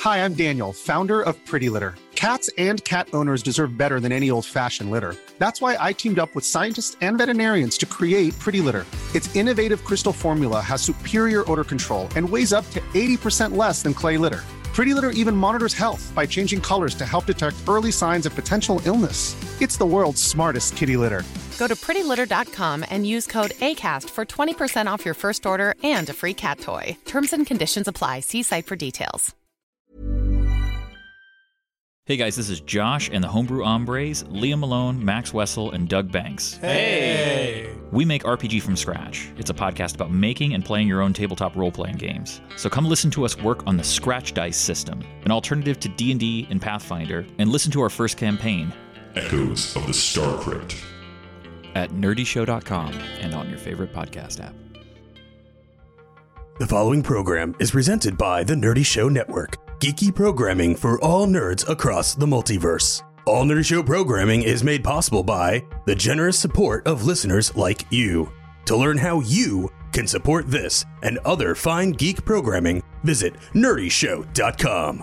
Hi, I'm Daniel, founder of Pretty Litter. Cats and cat owners deserve better than any old-fashioned litter. That's why I teamed up with scientists and veterinarians to create Pretty Litter. Its innovative crystal formula has superior odor control and weighs up to 80% less than clay litter. Pretty Litter even monitors health by changing colors to help detect early signs of potential illness. It's the world's smartest kitty litter. Go to prettylitter.com and use code ACAST for 20% off your first order and a free cat toy. Terms and conditions apply. See site for details. Hey guys, this is Josh and the Homebrew Hombres, Liam Malone, Max Wessel, and Doug Banks. Hey! We make RPG from scratch. It's a podcast about making and playing your own tabletop role-playing games. So come listen to us work on the Scratch Dice system, an alternative to D&D and Pathfinder, and listen to our first campaign, Echoes of the Star Crypt, at nerdyshow.com and on your favorite podcast app. The following program is presented by the Nerdy Show Network, geeky programming for all nerds across the multiverse. All Nerdy Show programming is made possible by the generous support of listeners like you. To learn how you can support this and other fine geek programming, visit nerdyshow.com.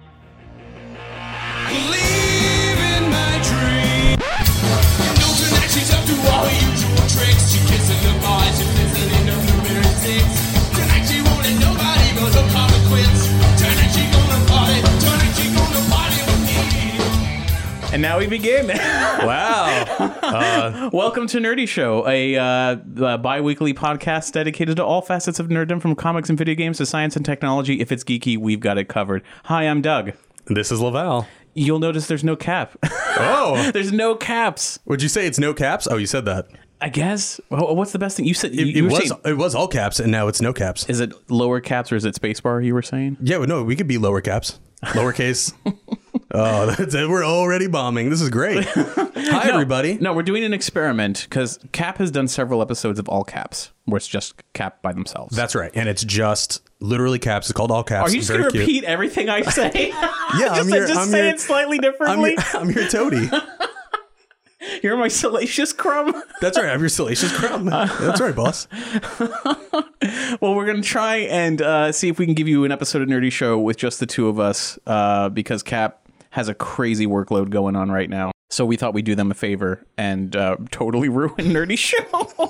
Believe in my dream. You know tonight she's up to all her usual tricks. She kissing the boys, she listening to Blueberry 6. Tonight she won't let nobody go, so call it quits. Tonight she gonna party, tonight she gonna party with me. And now we begin. Wow. Welcome to Nerdy Show, a bi-weekly podcast dedicated to all facets of nerddom, from comics and video games to science and technology. If it's geeky, we've got it covered. Hi, I'm Doug. This is Laval. You'll notice there's no cap. Oh. There's no caps. Would you say it's no caps? Oh, you said that. I guess. Well, what's the best thing? You said It was all caps, and now it's no caps. Is it lower caps or is it spacebar, you were saying? Yeah, no, we could be lower caps. Lowercase. Oh, we're already bombing. This is great. Hi, everybody. No, we're doing an experiment because Cap has done several episodes of all caps where it's just Cap by themselves. That's right. And it's just literally caps. It's called all caps. Are you just going to repeat everything I say? Yeah, I'm say it slightly differently. I'm your toady. You're my salacious crumb. That's right. I'm your salacious crumb. That's right, boss. Well, we're going to try and see if we can give you an episode of Nerdy Show with just the two of us because Cap has a crazy workload going on right now. So we thought we'd do them a favor and totally ruin Nerdy Show.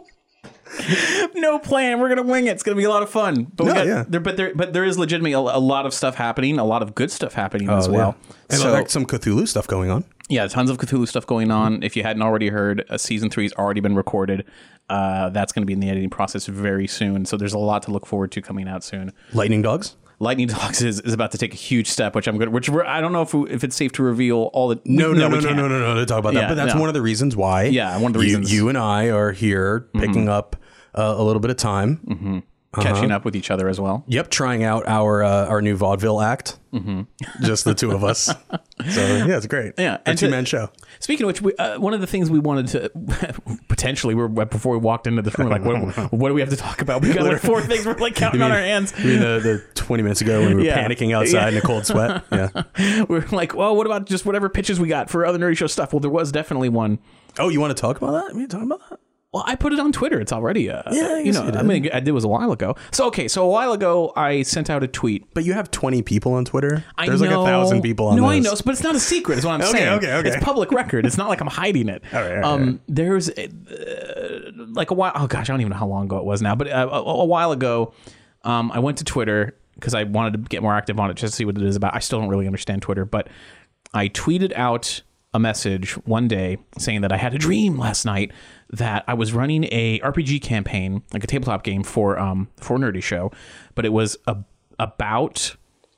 No plan. We're gonna wing it. It's gonna be a lot of fun. But there is legitimately a lot of stuff happening, a lot of good stuff happening as well. Yeah. And so, like some Cthulhu stuff going on. Yeah, tons of Cthulhu stuff going on. If you hadn't already heard, season 3 has already been recorded. That's going to be in the editing process very soon. So there's a lot to look forward to coming out soon. Lightning Dogs is about to take a huge step, I don't know if it's safe to reveal all the. No, to talk about that. But that's one of the reasons why. Yeah, one of the reasons you and I are here picking up a little bit of time. Catching up with each other as well. Yep, trying out our new vaudeville act. Just the two of us. So yeah, it's great. Yeah, a two-man show. Speaking of which, one of the things we wanted to potentially, before we walked into this room, like what do we have to talk about? We got like 4 things. We're like counting on our hands. You mean the 20 minutes ago when we were panicking outside in a cold sweat? Yeah, we were like, well, what about just whatever pitches we got for other Nerdy Show stuff? Well, there was definitely one. Oh, you want to talk about that? You talking about that? Well, I put it on Twitter. It's already, I mean, it was a while ago. So a while ago, I sent out a tweet. But you have 20 people on Twitter? There's like 1,000 people on No, this. I know, but it's not a secret is what I'm saying. Okay. It's public record. It's not like I'm hiding it. All right. There's like a while, oh gosh, I don't even know how long ago it was now, but a while ago, I went to Twitter because I wanted to get more active on it just to see what it is about. I still don't really understand Twitter, but I tweeted out a message one day saying that I had a dream last night that I was running a RPG campaign, like a tabletop game for Nerdy Show, but it was about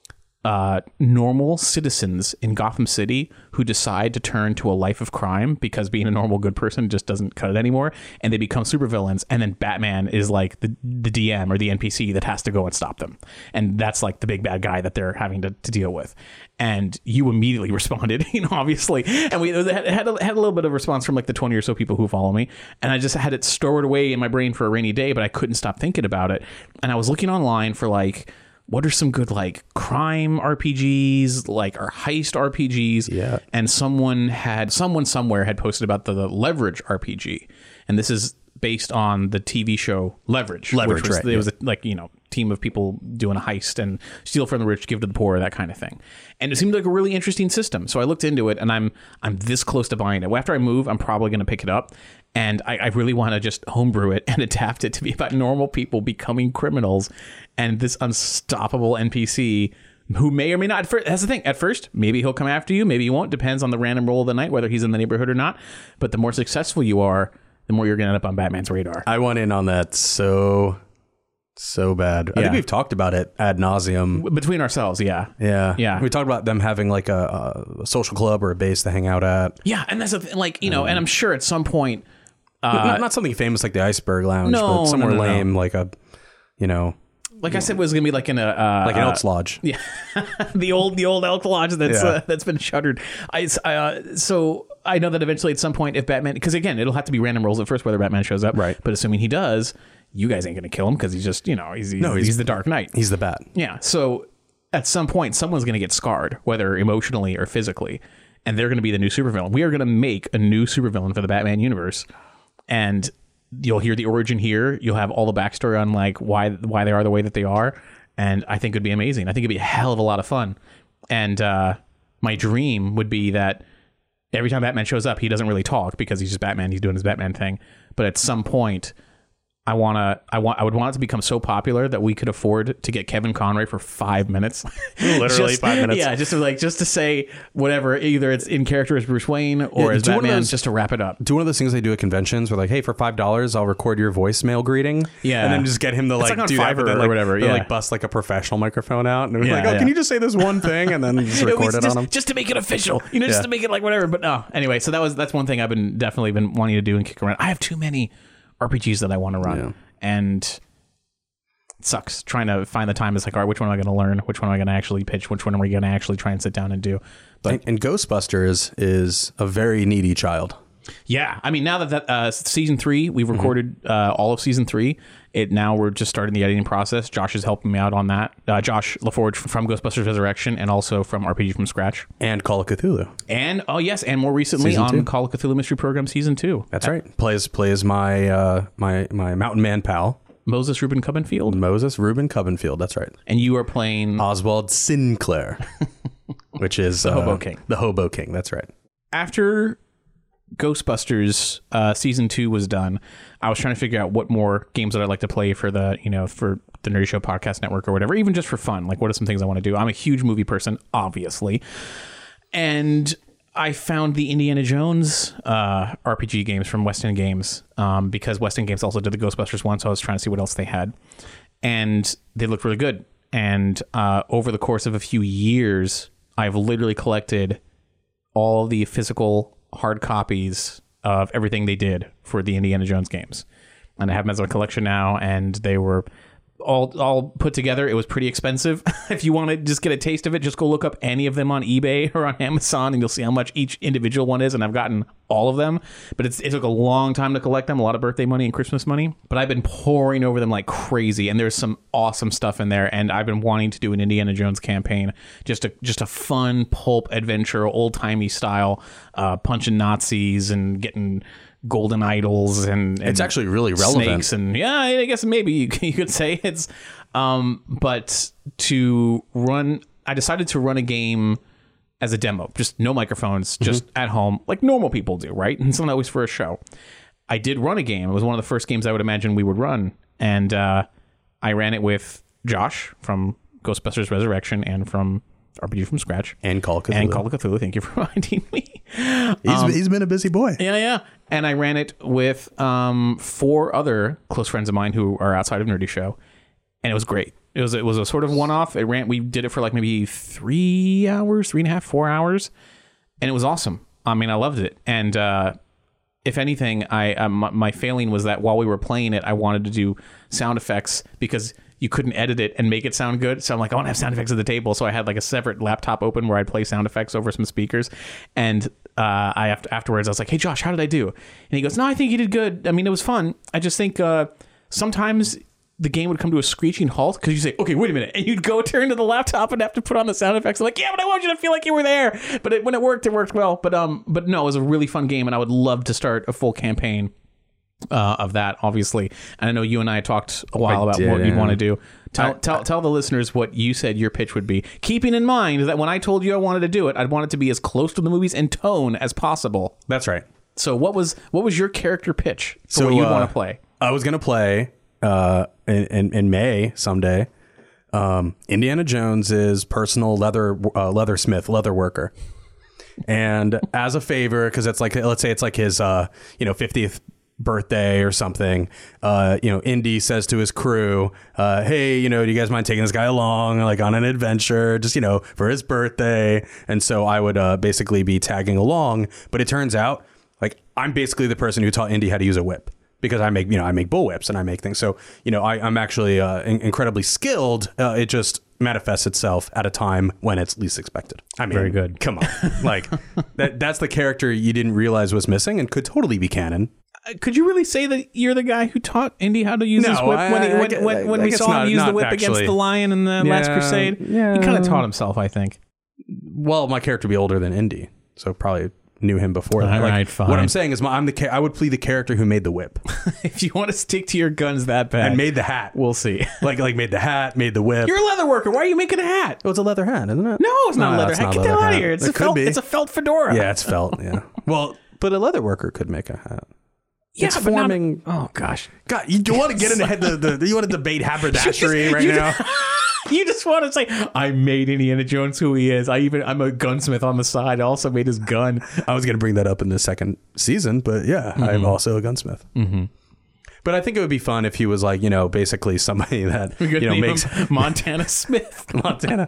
normal citizens in Gotham City who decide to turn to a life of crime because being a normal good person just doesn't cut it anymore, and they become supervillains, and then Batman is like the DM or the NPC that has to go and stop them, and that's like the big bad guy that they're having to deal with. And you immediately responded, obviously, and we had a little bit of response from like the 20 or so people who follow me, and I just had it stored away in my brain for a rainy day, but I couldn't stop thinking about it. And I was looking online for like, what are some good like crime RPGs, like or heist RPGs? Yeah. And someone somewhere had posted about the Leverage RPG, and this is based on the TV show Leverage. Which was, right. It was like team of people doing a heist and steal from the rich, give to the poor, that kind of thing. And it seemed like a really interesting system. So I looked into it, and I'm this close to buying it. After I move, I'm probably going to pick it up. And I really want to just homebrew it and adapt it to be about normal people becoming criminals and this unstoppable NPC who may or may not. That's the thing. At first, maybe he'll come after you. Maybe he won't. Depends on the random roll of the night, whether he's in the neighborhood or not. But the more successful you are, the more you're going to end up on Batman's radar. I went in on that so bad. I think we've talked about it ad nauseum. Between ourselves, yeah. We talked about them having like a social club or a base to hang out at. Yeah, and that's a like, and I'm sure at some point... not something famous like the Iceberg Lounge, but somewhere lame like a, like I said, it was gonna be like in a like an Elks Lodge. Yeah, the old Elk Lodge that's been shuttered. So I know that eventually at some point, if Batman, because again, it'll have to be random rolls at first whether Batman shows up, right? But assuming he does, you guys ain't gonna kill him because he's just he's the Dark Knight. He's the Bat. Yeah. So at some point, someone's gonna get scarred, whether emotionally or physically, and they're gonna be the new supervillain. We are gonna make a new supervillain for the Batman universe. And you'll hear the origin here. You'll have all the backstory on like why they are the way that they are. And I think it'd be amazing. I think it'd be a hell of a lot of fun. And my dream would be that every time Batman shows up, he doesn't really talk because he's just Batman. He's doing his Batman thing. But at some point, I would want it to become so popular that we could afford to get Kevin Conroy for 5 minutes. Literally 5 minutes. Yeah, just to say whatever, either it's in character as Bruce Wayne or as Batman, just to wrap it up. Do one of those things they do at conventions where like, hey, for $5, I'll record your voicemail greeting. Yeah. And then just get him to like do Fiverr that, then, or whatever. Yeah. Like bust like a professional microphone out and be like, can you just say this one thing and then just record it on him? Just to make it official, just to make it like whatever. But no, anyway, so that's one thing I've definitely been wanting to do and kick around. I have too many RPGs that I want to run. Yeah. And it sucks trying to find the time. It's like, all right, which one am I going to learn? Which one am I going to actually pitch? Which one am I going to actually try and sit down and do? But and Ghostbusters is a very needy child. Yeah. I mean, now that season 3, we've recorded all of season 3. Now we're just starting the editing process. Josh is helping me out on that. Josh LaForge from Ghostbusters Resurrection and also from RPG from Scratch. And Call of Cthulhu. And, and more recently on Call of Cthulhu Mystery Program Season 2. That's right. Plays my my Mountain Man pal. Moses Rubin Cubbenfield. That's right. And you are playing... Oswald Sinclair, which is... the Hobo King. The Hobo King, that's right. After Ghostbusters Season 2 was done, I was trying to figure out what more games that I'd like to play for the Nerdy Show Podcast Network or whatever, even just for fun. Like, what are some things I want to do? I'm a huge movie person, obviously. And I found the Indiana Jones RPG games from West End Games because West End Games also did the Ghostbusters one, so I was trying to see what else they had. And they looked really good. And over the course of a few years, I've literally collected all the physical hard copies of everything they did for the Indiana Jones games. And I have them as a collection now, and they were all put together. It was pretty expensive. If you want to just get a taste of it, just go look up any of them on eBay or on Amazon, and you'll see how much each individual one is. And I've gotten all of them, but it took a long time to collect them, a lot of birthday money and Christmas money. But I've been pouring over them like crazy, and there's some awesome stuff in there. And I've been wanting to do an Indiana Jones campaign, just a fun pulp adventure, old timey style, punching Nazis and getting golden idols and it's actually really relevant. Snakes and I guess maybe you could say it's but I decided to run a game as a demo, just no microphones, just at home like normal people do, right? And it's not always for a show. I did run a game. It was one of the first games I would imagine we would run, and I ran it with Josh from Ghostbusters Resurrection and from RPG from Scratch. And Call of Cthulhu. Thank you for reminding me. He's been a busy boy. Yeah. And I ran it with 4 other close friends of mine who are outside of Nerdy Show. And it was great. It was a sort of one-off. We did it for like maybe 3 hours, 3.5, 4 hours. And it was awesome. I mean, I loved it. And if anything, my failing was that while we were playing it, I wanted to do sound effects because you couldn't edit it and make it sound good. So I'm like, I want to have sound effects at the table. So I had like a separate laptop open where I'd play sound effects over some speakers. And afterwards, I was like, hey, Josh, how did I do? And he goes, no, I think you did good. I mean, it was fun. I just think sometimes the game would come to a screeching halt because you say, okay, wait a minute. And you'd go turn to the laptop and have to put on the sound effects. I'm like, yeah, but I want you to feel like you were there. But when it worked well. But no, it was a really fun game. And I would love to start a full campaign of that, obviously. And I know you and I talked a while about what you want to do. Tell the listeners what you said your pitch would be, keeping in mind that when I told you I wanted to do it, I'd want it to be as close to the movies in tone as possible. That's right. So what was your character pitch for what you want to play? I was going to play in May someday. Indiana Jones's personal leathersmith, leather worker. And as a favor, because it's like, let's say it's like his 50th birthday or something, Indy says to his crew, hey, do you guys mind taking this guy along like on an adventure just for his birthday? And so I would basically be tagging along, but it turns out like I'm basically the person who taught Indy how to use a whip, because I make bull whips and I make things. So I'm actually incredibly skilled. It just manifests itself at a time when it's least expected. I mean, very good. Come on, like that's the character you didn't realize was missing and could totally be canon. Could you really say that you're the guy who taught Indy how to use his whip when we saw him use the whip against the lion in the Last Crusade? Yeah. He kind of taught himself, I think. Well, my character would be older than Indy, so probably knew him before that. All right, fine. What I'm saying is I would play the character who made the whip. If you want to stick to your guns that bad. And made the hat. We'll see. like made the hat, made the whip. You're a leather worker. Why are you making a hat? Oh, it's a leather hat, isn't it? No, it's not a leather hat. Get that out of here. It's a felt fedora. Yeah, it's felt, yeah. Well, but a leather worker could make a hat. Yeah, it's forming. Oh gosh, God! You don't want to get into the you want to debate haberdashery right now. You just want to say I made Indiana Jones who he is. I'm a gunsmith on the side. I also made his gun. I was going to bring that up in the second season, but yeah, I'm also a gunsmith. Mm-hmm. But I think it would be fun if he was like basically somebody that makes Montana Smith. Montana.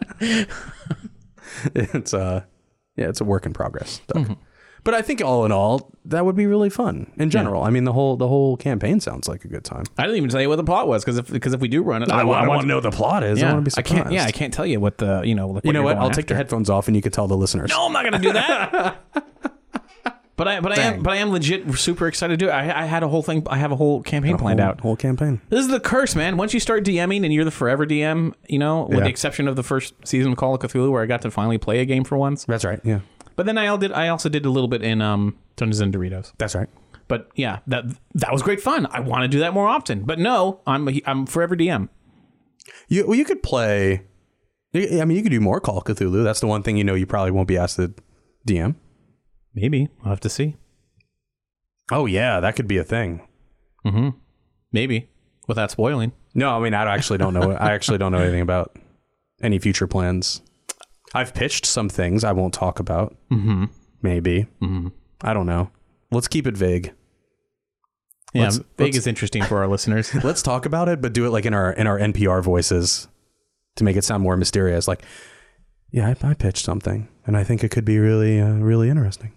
It's a work in progress. Mm-hmm. But I think all in all, that would be really fun in general. Yeah. I mean, the whole campaign sounds like a good time. I didn't even tell you what the plot was because if we do run it, I want to know what the plot is. Yeah. I want to be surprised. I can't tell you what the you know what? I'll take the headphones off and you can tell the listeners. No, I'm not going to do that. But I am legit super excited to do it. I had a whole thing. I have a whole campaign planned out. Whole campaign. This is the curse, man. Once you start DMing and you're the forever DM, with the exception of the first season of Call of Cthulhu, where I got to finally play a game for once. That's right. Yeah. But then I also did a little bit in Dungeons and Doritos. That's right. But yeah, that was great fun. I want to do that more often. But no, I'm forever DM. You could play. I mean, you could do more Call of Cthulhu. That's the one thing you probably won't be asked to DM. Maybe I'll have to see. Oh yeah, that could be a thing. Mm-hmm. Maybe without spoiling. No, I mean I actually don't know. I actually don't know anything about any future plans. I've pitched some things I won't talk about. Mm-hmm. Maybe. Mm-hmm. I don't know. Let's keep it vague. Yeah, vague is interesting for our listeners. Let's talk about it, but do it like in our NPR voices to make it sound more mysterious. Like, yeah, I pitched something, and I think it could be really, really interesting.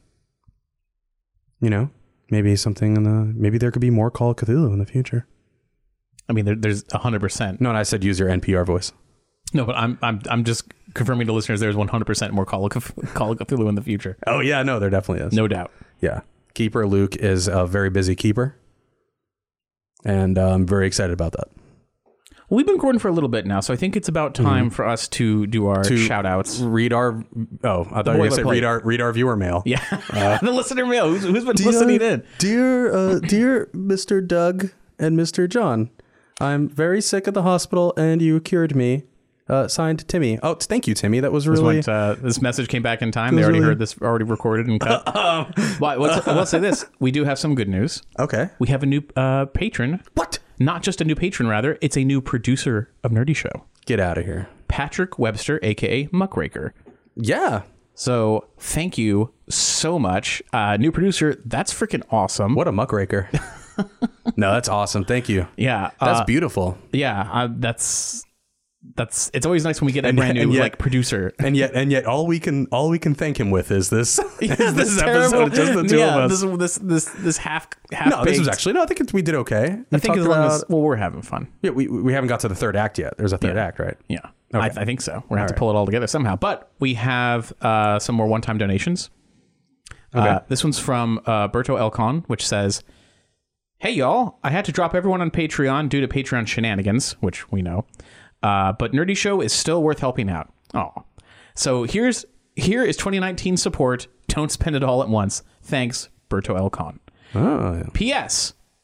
Maybe something maybe there could be more Call of Cthulhu in the future. I mean, there's 100%. No, and I said use your NPR voice. No, but I'm just confirming to listeners there's 100% more Call of Cthulhu in the future. Oh yeah, no, there definitely is. No doubt. Yeah. Keeper Luke is a very busy keeper. And I'm very excited about that. Well, we've been recording for a little bit now, so I think it's about time for us to do our shout outs. Read our I thought you were going to say read our viewer mail. Yeah. The listener mail. Who's been listening in? Dear Mr. Doug and Mr. John, I'm very sick at the hospital and you cured me. Signed Timmy. Oh, thank you, Timmy. That was really... This message came back in time. They already heard this, already recorded and cut. Let's say this. We do have some good news. Okay. We have a new patron. What? Not just a new patron, rather. It's a new producer of Nerdy Show. Get out of here. Patrick Webster, a.k.a. Muckraker. Yeah. So thank you so much. New producer. That's freaking awesome. What a muckraker. No, that's awesome. Thank you. Yeah. That's beautiful. Yeah. It's always nice when we get a brand new producer. And yet all we can thank him with is this this episode, just the two of us. This half No, this was actually I think we did okay. I think as long as we're having fun. Yeah, we haven't got to the third act yet. There's a third act, right? Yeah. Okay. I think so. We're gonna have to pull it all together somehow. But we have some more one-time donations. Okay. This one's from Berto Elcon, which says, "Hey y'all, I had to drop everyone on Patreon due to Patreon shenanigans," which we know. But Nerdy Show is still worth helping out. Oh, so here is 2019 support. Don't spend it all at once. Thanks, Berto Elcon. Oh, yeah. P.S.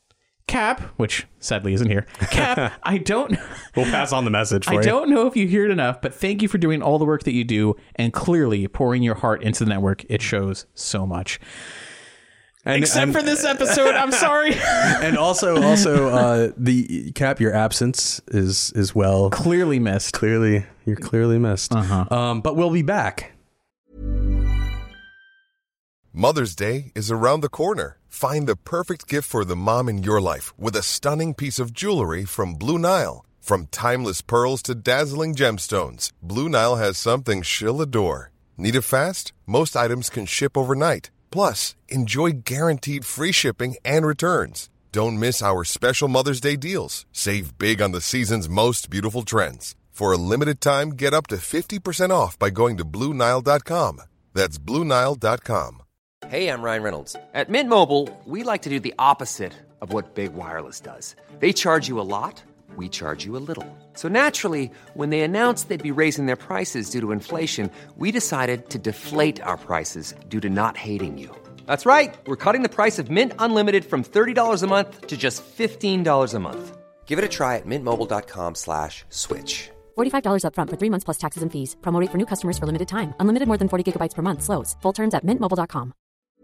Cap, which sadly isn't here. Cap, We'll pass on the message for you. I don't know if you hear it enough, but thank you for doing all the work that you do and clearly pouring your heart into the network. It shows so much. Except for this episode, I'm sorry. And also, the Cap, your absence is well clearly missed. You're clearly missed. But we'll be back. Mother's Day is around the corner. Find the perfect gift for the mom in your life with a stunning piece of jewelry from Blue Nile. From timeless pearls to dazzling gemstones, Blue Nile has something she'll adore. Need it fast? Most items can ship overnight. Plus, enjoy guaranteed free shipping and returns. Don't miss our special Mother's Day deals. Save big on the season's most beautiful trends. For a limited time, get up to 50% off by going to BlueNile.com. That's BlueNile.com. Hey, I'm Ryan Reynolds. At Mint Mobile, we like to do the opposite of what Big Wireless does. They charge you a lot, we charge you a little. So naturally, when they announced they'd be raising their prices due to inflation, we decided to deflate our prices due to not hating you. That's right. We're cutting the price of Mint Unlimited from $30 a month to just $15 a month. Give it a try at mintmobile.com/switch. $45 up front for 3 months plus taxes and fees. Promo rate for new customers for limited time. Unlimited more than 40 gigabytes per month. Slows full terms at mintmobile.com.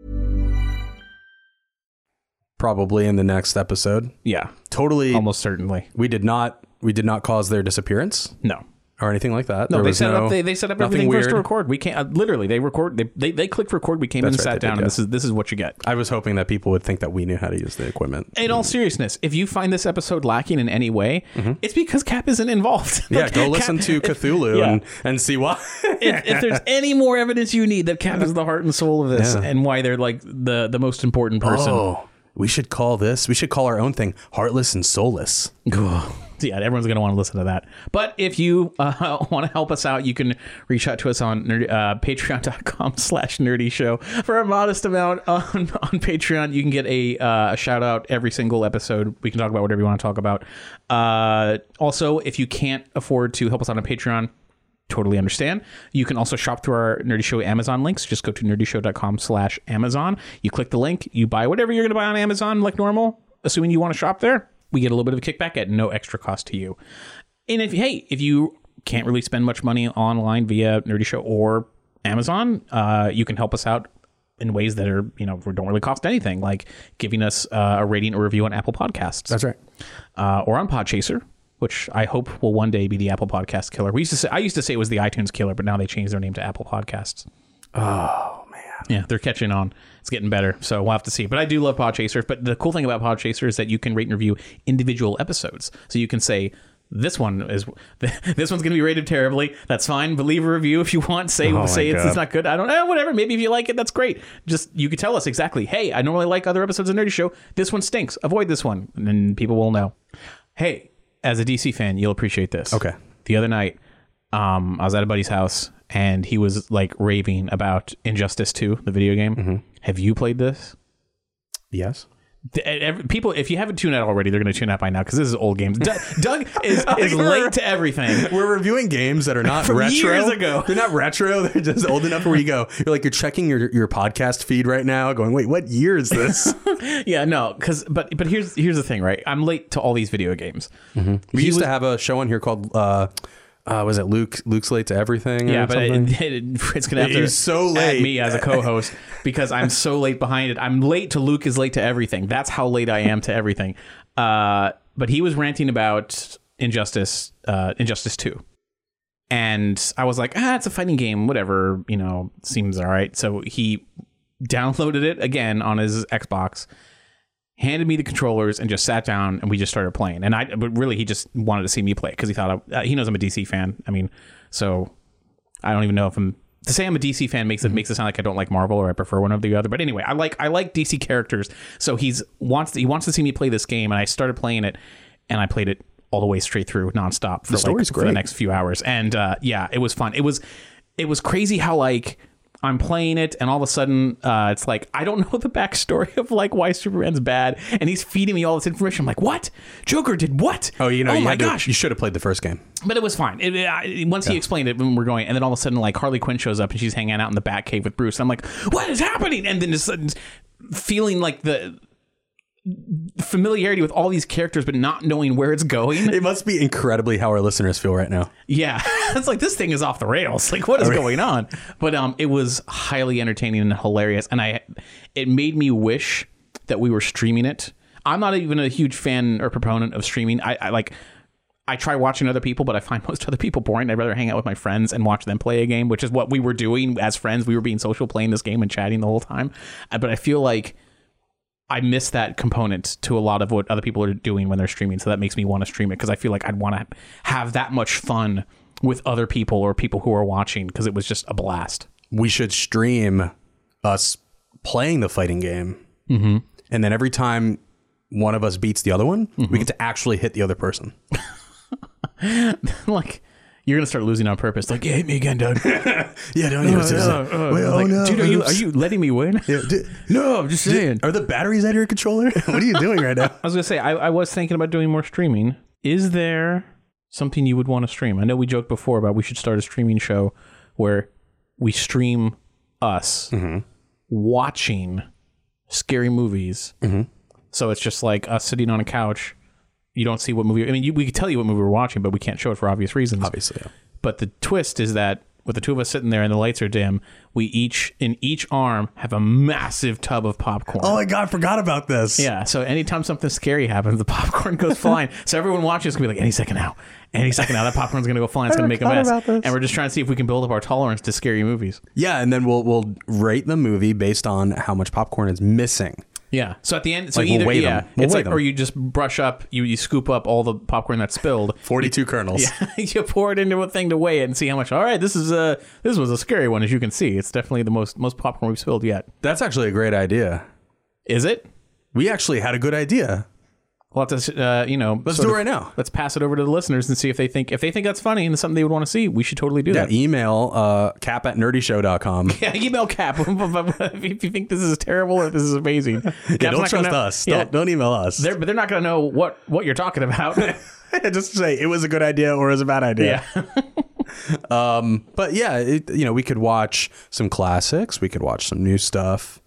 Probably in the next episode. Yeah, totally. Almost certainly. We did not cause their disappearance. No. Or anything like that. No, they set up everything for us to record. We can't literally. They record. They clicked record. We came in and sat down, and this is what you get. I was hoping that people would think that we knew how to use the equipment. In all seriousness, if you find this episode lacking in any way, it's because Cap isn't involved. Yeah, go listen to Cthulhu and see why. if there's any more evidence you need that Cap is the heart and soul of this, and why they're like the most important person. Oh, we should call our own thing Heartless and Soulless. Yeah, everyone's going to want to listen to that. But if you want to help us out, you can reach out to us on patreon.com/nerdyshow. For a modest amount on Patreon, you can get a shout out every single episode. We can talk about whatever you want to talk about. Also, if you can't afford to help us out on Patreon, totally understand. You can also shop through our Nerdy Show Amazon links. Just go to nerdyshow.com/Amazon. You click the link, you buy whatever you're going to buy on Amazon like normal, assuming you want to shop there. We get a little bit of a kickback at no extra cost to you. And if you can't really spend much money online via Nerdy Show or Amazon, you can help us out in ways that are, don't really cost anything, like giving us a rating or review on Apple Podcasts. That's right. Or on Podchaser, which I hope will one day be the Apple Podcast killer. I used to say it was the iTunes killer, but now they changed their name to Apple Podcasts. Oh, man. Yeah, they're catching on. It's getting better, so we'll have to see. But I do love Podchaser. But the cool thing about Podchaser is that you can rate and review individual episodes. So you can say, this one's going to be rated terribly. That's fine, but leave a review if you want. Say it's not good. I don't know, whatever. Maybe if you like it, that's great. Just, you could tell us exactly, hey, I normally like other episodes of Nerdy Show. This one stinks. Avoid this one. And then people will know. Hey, as a DC fan, you'll appreciate this. Okay. The other night, I was at a buddy's house, and he was like raving about Injustice 2, the video game. Mm-hmm. Have you played this? Yes. People, if you haven't tuned out already, they're going to tune out by now because this is old games. Doug is late to everything. We're reviewing games that are not from retro. Years ago. They're not retro. They're just old enough where you go. You're checking your podcast feed right now, going, wait, what year is this? Yeah, no, but here's the thing, right? I'm late to all these video games. Mm-hmm. We used to have a show on here called. Was it Luke's Late to Everything? Yeah, but it's going to have to add me as a co-host because I'm so late behind it. I'm late to Luke is late to everything. That's how late I am to everything. But he was ranting about Injustice 2. And I was like, it's a fighting game, whatever, seems all right. So he downloaded it again on his Xbox, handed me the controllers, and just sat down, and we just started playing. But really, he just wanted to see me play because he thought he knows I'm a DC fan. I mean, so I don't even know if to say I'm a DC fan makes it sound like I don't like Marvel or I prefer one or the other. But anyway, I like DC characters, so he wants to see me play this game, and I started playing it, and I played it all the way straight through nonstop for the next few hours, and it was fun. It was crazy how I'm playing it, and all of a sudden, it's like, I don't know the backstory of why Superman's bad, and he's feeding me all this information. I'm like, what? Joker did what? Oh, my gosh! You should have played the first game. But it was fine. Once he explained it when we're going, and then all of a sudden, Harley Quinn shows up, and she's hanging out in the Batcave with Bruce. I'm like, what is happening? And then just feeling like familiarity with all these characters, but not knowing where it's going. It must be incredibly how our listeners feel right now. Yeah, it's like this thing is off the rails. Like, what is going on? But it was highly entertaining and hilarious, and it made me wish that we were streaming it. I'm not even a huge fan or proponent of streaming. I try watching other people, but I find most other people boring. I'd rather hang out with my friends and watch them play a game, which is what we were doing as friends. We were being social, playing this game and chatting the whole time. But I feel like I miss that component to a lot of what other people are doing when they're streaming. So that makes me want to stream it, because I feel like I'd want to have that much fun with other people or people who are watching, because it was just a blast. We should stream us playing the fighting game. Mm-hmm. And then every time one of us beats the other one, we get to actually hit the other person. Like, you're gonna start losing on purpose. Like, yeah, hit me again, Doug. Yeah, don't you? No. Dude, are you letting me win? Yeah, No, I'm just saying. Are the batteries out of your controller? What are you doing right now? I was gonna say, I was thinking about doing more streaming. Is there something you would want to stream? I know we joked before about we should start a streaming show where we stream us watching scary movies. So it's just like us sitting on a couch. You don't see what movie. I mean, we could tell you what movie we're watching, but we can't show it for obvious reasons. Obviously, yeah. But the twist is that with the two of us sitting there and the lights are dim, we each, in each arm, have a massive tub of popcorn. Oh my God, I forgot about this. Yeah, so anytime something scary happens, the popcorn goes flying. So everyone watching is going to be like, any second now, that popcorn's going to go flying. It's going to make a mess. And we're just trying to see if we can build up our tolerance to scary movies. Yeah, and then we'll rate the movie based on how much popcorn is missing. Yeah. So at the end, so like either we'll weigh them. it's weigh like, them. or you just brush up, you scoop up all the popcorn that's spilled. 42 kernels. Yeah, you pour it into a thing to weigh it and see how much. All right, this was a scary one, as you can see. It's definitely the most popcorn we've spilled yet. That's actually a great idea. Is it? We actually had a good idea. We'll have to, let's do it right now. Let's pass it over to the listeners and see if they think that's funny and something they would want to see. We should totally do that. Email cap@nerdyshow.com. Yeah, email Cap if you think this is terrible or this is amazing. Don't trust us. Yeah. Don't email us. But they're not going to know what you're talking about. Just say it was a good idea or it was a bad idea. Yeah. But yeah, we could watch some classics. We could watch some new stuff.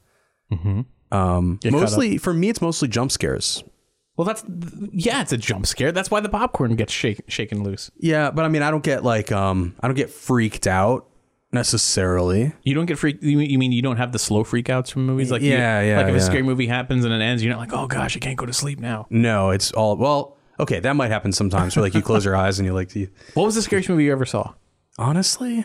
Mostly for me, it's mostly jump scares. Well, it's a jump scare. That's why the popcorn gets shaken loose. Yeah, but I mean, I don't get freaked out necessarily. You don't get freaked. You mean you don't have the slow freakouts from movies? Like, yeah. Like if a scary movie happens and it ends, you're not like, oh gosh, I can't go to sleep now. No, it's all, well, okay, that might happen sometimes. Where like you close your eyes and you're like, what was the scariest movie you ever saw? Honestly,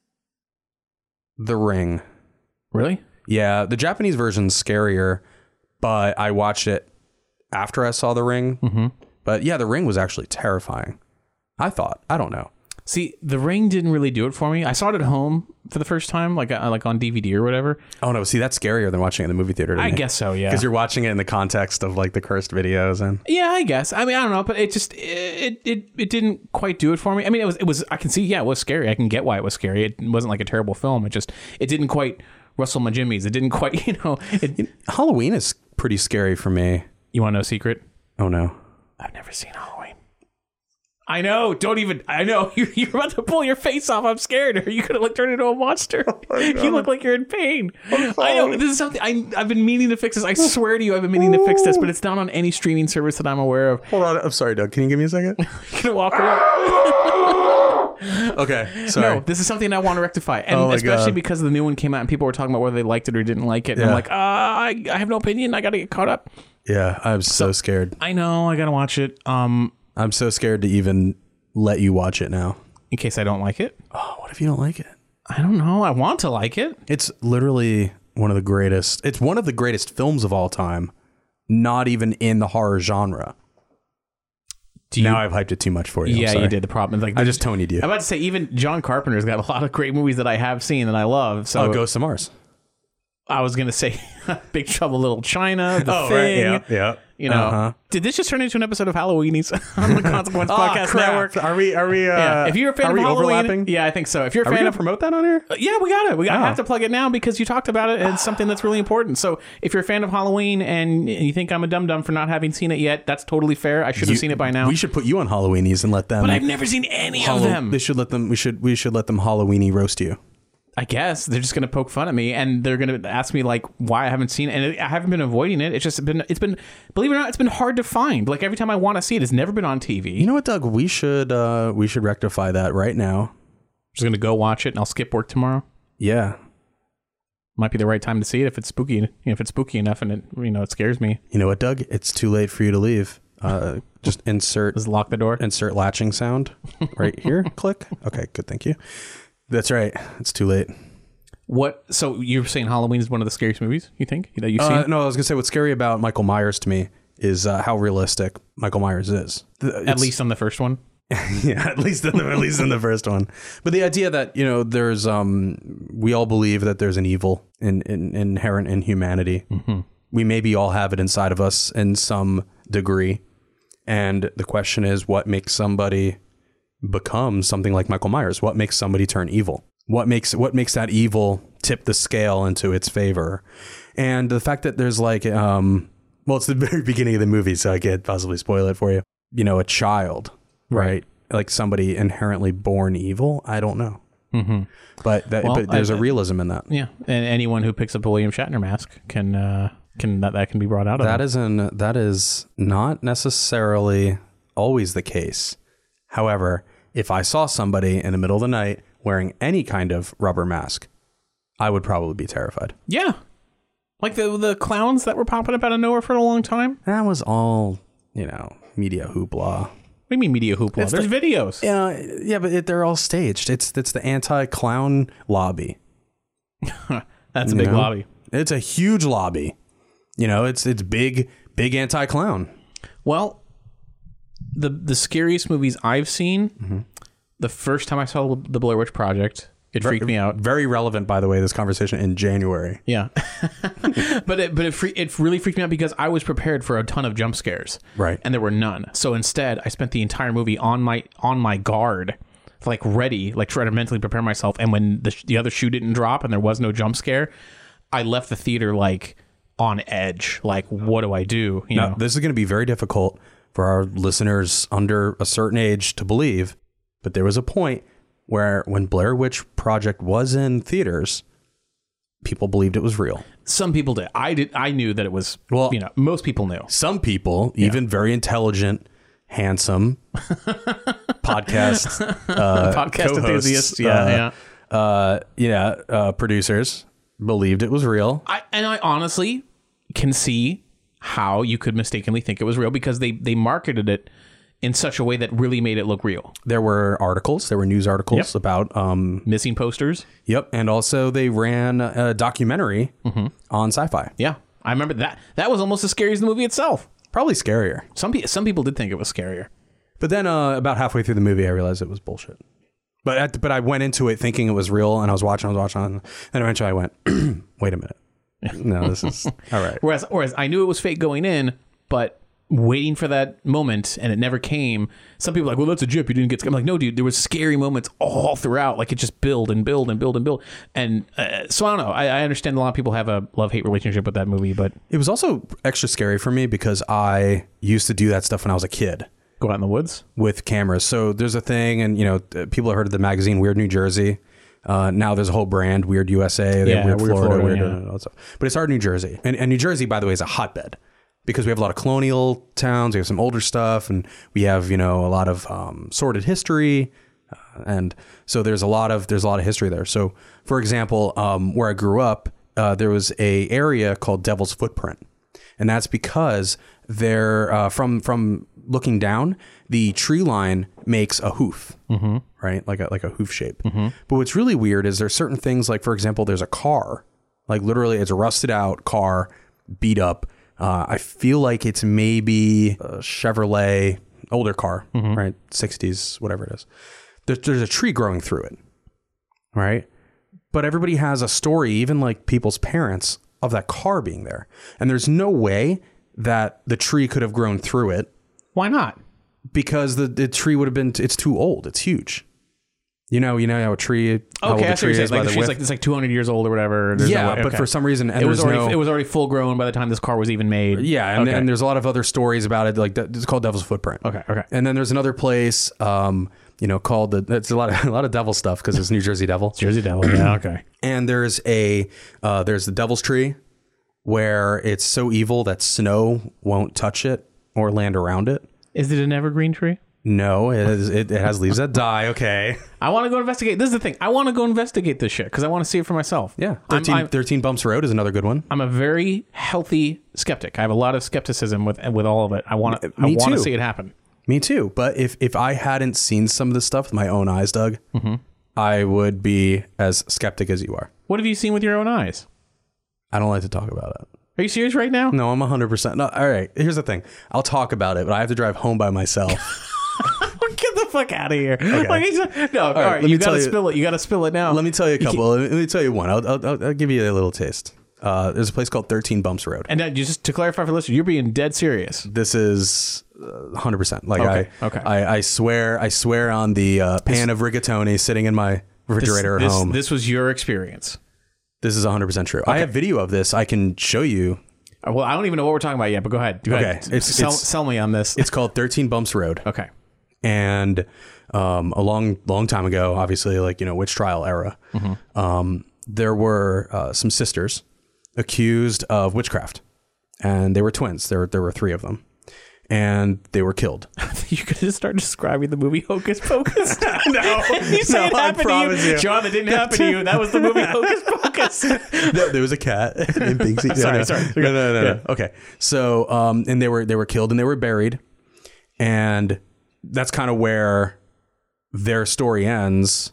The Ring. Really? Yeah, the Japanese version's scarier, but I watched it after I saw The Ring. But yeah, The Ring was actually terrifying. I thought. I don't know. See, The Ring didn't really do it for me. I saw it at home for the first time, like on DVD or whatever. Oh no, see, that's scarier than watching it in the movie theater. I guess so, yeah. Because you're watching it in the context of like the cursed videos and. Yeah, I guess. I mean, I don't know, but it just it didn't quite do it for me. I mean, it was. I can see, yeah, it was scary. I can get why it was scary. It wasn't like a terrible film. It didn't quite rustle my jimmies. It didn't quite, Halloween is pretty scary for me. You want to know a secret? Oh no, I've never seen Halloween. I know. Don't even. I know. You're about to pull your face off. I'm scared. Or you could have turned into a monster. You look like you're in pain. I know. This is something I've been meaning to fix this. I swear to you, I've been meaning to fix this, but it's not on any streaming service that I'm aware of. Hold on. I'm sorry, Doug. Can you give me a second? You're gonna walk around. Okay. Sorry. No, this is something I want to rectify, and especially because the new one came out and people were talking about whether they liked it or didn't like it. And I'm like, I have no opinion. I got to get caught up. Yeah, I'm so scared. I know. I got to watch it. I'm so scared to even let you watch it now. In case I don't like it. Oh, what if you don't like it? I don't know. I want to like it. It's literally one of the greatest. It's one of the greatest films of all time. Not even in the horror genre. Now I've hyped it too much for you. Yeah, you did. The problem is I just Tony'd you. I'm about to say, even John Carpenter's got a lot of great movies that I have seen and I love. So Ghost of Mars. I was going to say Big Trouble Little China, The Thing. Right. Yeah. You know, did this just turn into an episode of Halloweenies on the Consequence Podcast Network? Are we? Yeah. If you're a fan of Halloween, overlapping? Yeah, I think so. If you're a fan of promote that on here, yeah, we got it. I have to plug it now because you talked about it and it's something that's really important. So if you're a fan of Halloween and you think I'm a dum dum for not having seen it yet, that's totally fair. I should have seen it by now. We should put you on Halloweenies and let them. But I've never seen any of them. They should let them. We should let them Halloweeny roast you. I guess they're just going to poke fun at me, and they're going to ask me like why I haven't seen it, and I haven't been avoiding it. It's been believe it or not, it's been hard to find. Like every time I want to see it, it's never been on TV. You know what, Doug? We should rectify that right now. I'm just going to go watch it, and I'll skip work tomorrow. Yeah, might be the right time to see it if it's spooky. If it's spooky enough, and it scares me. You know what, Doug? It's too late for you to leave. Just Just lock the door. Insert latching sound right here. Click. Okay, good. Thank you. That's right. It's too late. What? So you're saying Halloween is one of the scariest movies you think that you've seen? No, I was gonna say what's scary about Michael Myers to me is how realistic Michael Myers is. At least on the first one. Yeah, at least in the first one. But the idea that there's we all believe that there's an evil inherent in humanity. Mm-hmm. We maybe all have it inside of us in some degree, and the question is, what makes somebody become something like Michael Myers? What makes somebody turn evil? What makes that evil tip the scale into its favor? And the fact that there's like, it's the very beginning of the movie, so I can't possibly spoil it for you. A child, right? Like somebody inherently born evil. I don't know. Mm-hmm. But there's a realism in that. Yeah, and anyone who picks up a William Shatner mask can be brought out of that is not necessarily always the case. However, if I saw somebody in the middle of the night wearing any kind of rubber mask, I would probably be terrified. Yeah. Like the clowns that were popping up out of nowhere for a long time. That was all, media hoopla. What do you mean media hoopla? There's videos. Yeah, but they're all staged. It's the anti-clown lobby. That's a big lobby. It's a huge lobby. It's big anti-clown. Well, the scariest movies I've seen, the first time I saw the Blair Witch Project, it freaked me out. Very relevant, by the way, this conversation in January. Yeah. but it really freaked me out because I was prepared for a ton of jump scares. Right. And there were none. So instead, I spent the entire movie on my guard, like ready, like trying to mentally prepare myself. And when the other shoe didn't drop and there was no jump scare, I left the theater like on edge. Like, what do I do? Now, this is going to be very difficult for our listeners under a certain age to believe, but there was a point where when Blair Witch Project was in theaters, people believed it was real. Some people did. I knew that it was, most people knew. Some people, even very intelligent, handsome podcast enthusiasts, producers believed it was real. I honestly can see how you could mistakenly think it was real because they marketed it in such a way that really made it look real. There were news articles about missing posters. Yep. And also they ran a documentary on Sci-Fi. Yeah. I remember that. That was almost as scary as the movie itself. Probably scarier. Some people did think it was scarier. But then about halfway through the movie, I realized it was bullshit. But I went into it thinking it was real, and I was watching, and eventually I went, wait a minute. No, this is all right. Whereas I knew it was fake going in, but waiting for that moment and it never came. Some people are like, well, that's a jip. You didn't get scared. I'm like, no, dude, there was scary moments all throughout. Like it just build and build and build and build. And so I don't know. I understand a lot of people have a love-hate relationship with that movie, but it was also extra scary for me because I used to do that stuff when I was a kid. Go out in the woods with cameras. So there's a thing, and people have heard of the magazine Weird New Jersey. Now there's a whole brand, Weird USA, Weird Florida, Weird, all that stuff. But it started in New Jersey. And New Jersey, by the way, is a hotbed because we have a lot of colonial towns. We have some older stuff, and we have, a lot of sordid history. And so there's a lot of history there. So, for example, where I grew up, there was a area called Devil's Footprint. And that's because they're from looking down, the tree line makes a hoof, right? Like a hoof shape. But what's really weird is there's certain things like, for example, there's a car, like literally it's a rusted out car, beat up. I feel like it's maybe a Chevrolet, older car, right? 60s, whatever it is. There's a tree growing through it, right? But everybody has a story, even like people's parents, of that car being there. And there's no way that the tree could have grown through it. Why not? Because the tree would have been, it's too old. It's huge. You know how a tree. How old Okay, a I see what tree you're is saying. by Like the she's width. like it's like 200 years old or whatever. There's no way. But Okay. for some reason, and it was there's already no. it was already full grown by the time this car was even made. Yeah, and, Okay. and there's a lot of other stories about it. Like it's called Devil's Footprint. Okay. And then there's another place, called it's a lot of devil stuff because it's New Jersey Devil. Jersey Devil. Yeah. Okay. And there's the Devil's Tree, where it's so evil that snow won't touch it or land around it. Is it an evergreen tree? No, it has leaves that die. Okay. I want to go investigate. This is the thing. I want to go investigate this shit because I want to see it for myself. Yeah. I'm 13 Bumps Road is another good one. I'm a very healthy skeptic. I have a lot of skepticism with all of it. I want Me to too. see it happen. Me too. But if I hadn't seen some of this stuff with my own eyes, Doug, I would be as skeptic as you are. What have you seen with your own eyes? I don't like to talk about it. Are you serious right now? No, I'm 100%. No, all right. Here's the thing. I'll talk about it, but I have to drive home by myself. Get the fuck out of here. Okay. All right. let me You got tell to you- spill it. You got to spill it now. Let me tell you a couple. Let me tell you one. I'll give you a little taste. There's a place called 13 Bumps Road. And just to clarify for listeners, you're being dead serious. This is 100%. Like Okay. I swear on the pan of rigatoni sitting in my refrigerator at home. This was your experience. This is 100% true. I have video of this. I can show you. Well, I don't even know what we're talking about yet, but go ahead. Okay. Sell me on this. It's called 13 Bumps Road. Okay. And a long time ago, obviously, witch trial era, there were some sisters accused of witchcraft, and they were twins. There were three of them, and they were killed. You could just start describing the movie Hocus Pocus. No, You say it I happened to promise you. John, that didn't happen to you. That was the movie Hocus Pocus. No, there was a cat named Binksy. Sorry. No. Okay. So, and they were killed and they were buried, and that's kind of where their story ends,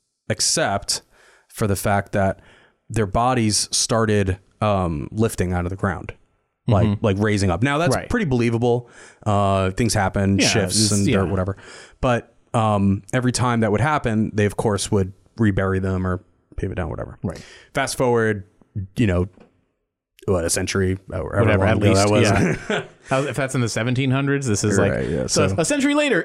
except for the fact that their bodies started lifting out of the ground, like raising up. Now that's Right. pretty believable. Things happen, Yeah, shifts and dirt, whatever. But every time that would happen, they of course would rebury them or pave it down, whatever. Right. Fast forward, a century, Whatever, at least. that was. Yeah. If that's in the 1700s, this is Right, yeah, so so- a century later,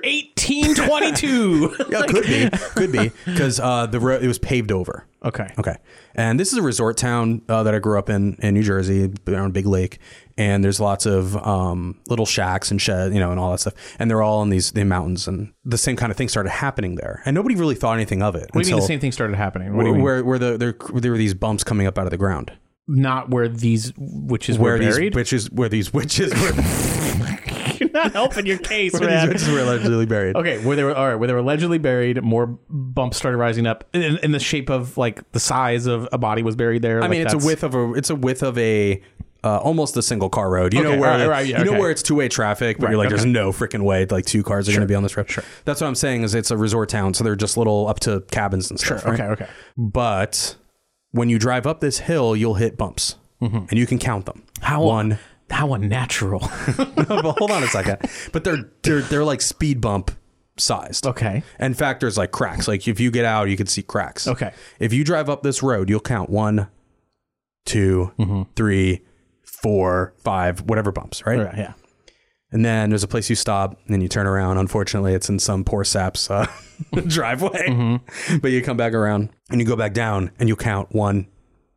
1822. Yeah, could be because the road, it was paved over. Okay. And this is a resort town that I grew up in New Jersey, around Big Lake, and there's lots of little shacks and sheds, and all that stuff, and they're all in the mountains, and the same kind of thing started happening there, and nobody really thought anything of it. What do you mean the same thing started happening? What do you mean? Where there were these bumps coming up out of the ground. Not where these witches were buried? Where these witches were. You're not helping your case, Where man. these witches were allegedly buried. Okay, where they were allegedly buried, more bumps started rising up in the shape of like the size of a body was buried there. I mean, it's a width of a almost a single car road. You know where it's two-way traffic, but you're like, there's no freaking way like two cars are going to be on this road. Sure. That's what I'm saying is it's a resort town, so they're just little up to cabins and stuff. Sure. Right? Okay. But when you drive up this hill, you'll hit bumps, and you can count them. How unnatural. But hold on a second. But they're like speed bump sized. Okay. In fact, there's like cracks. Like if you get out, you can see cracks. Okay. If you drive up this road, you'll count 1, 2, 3, 4, 5, whatever bumps, right? Right, yeah. And then there's a place you stop and you turn around. Unfortunately, it's in some poor sap's driveway. But you come back around and you go back down and you count 1,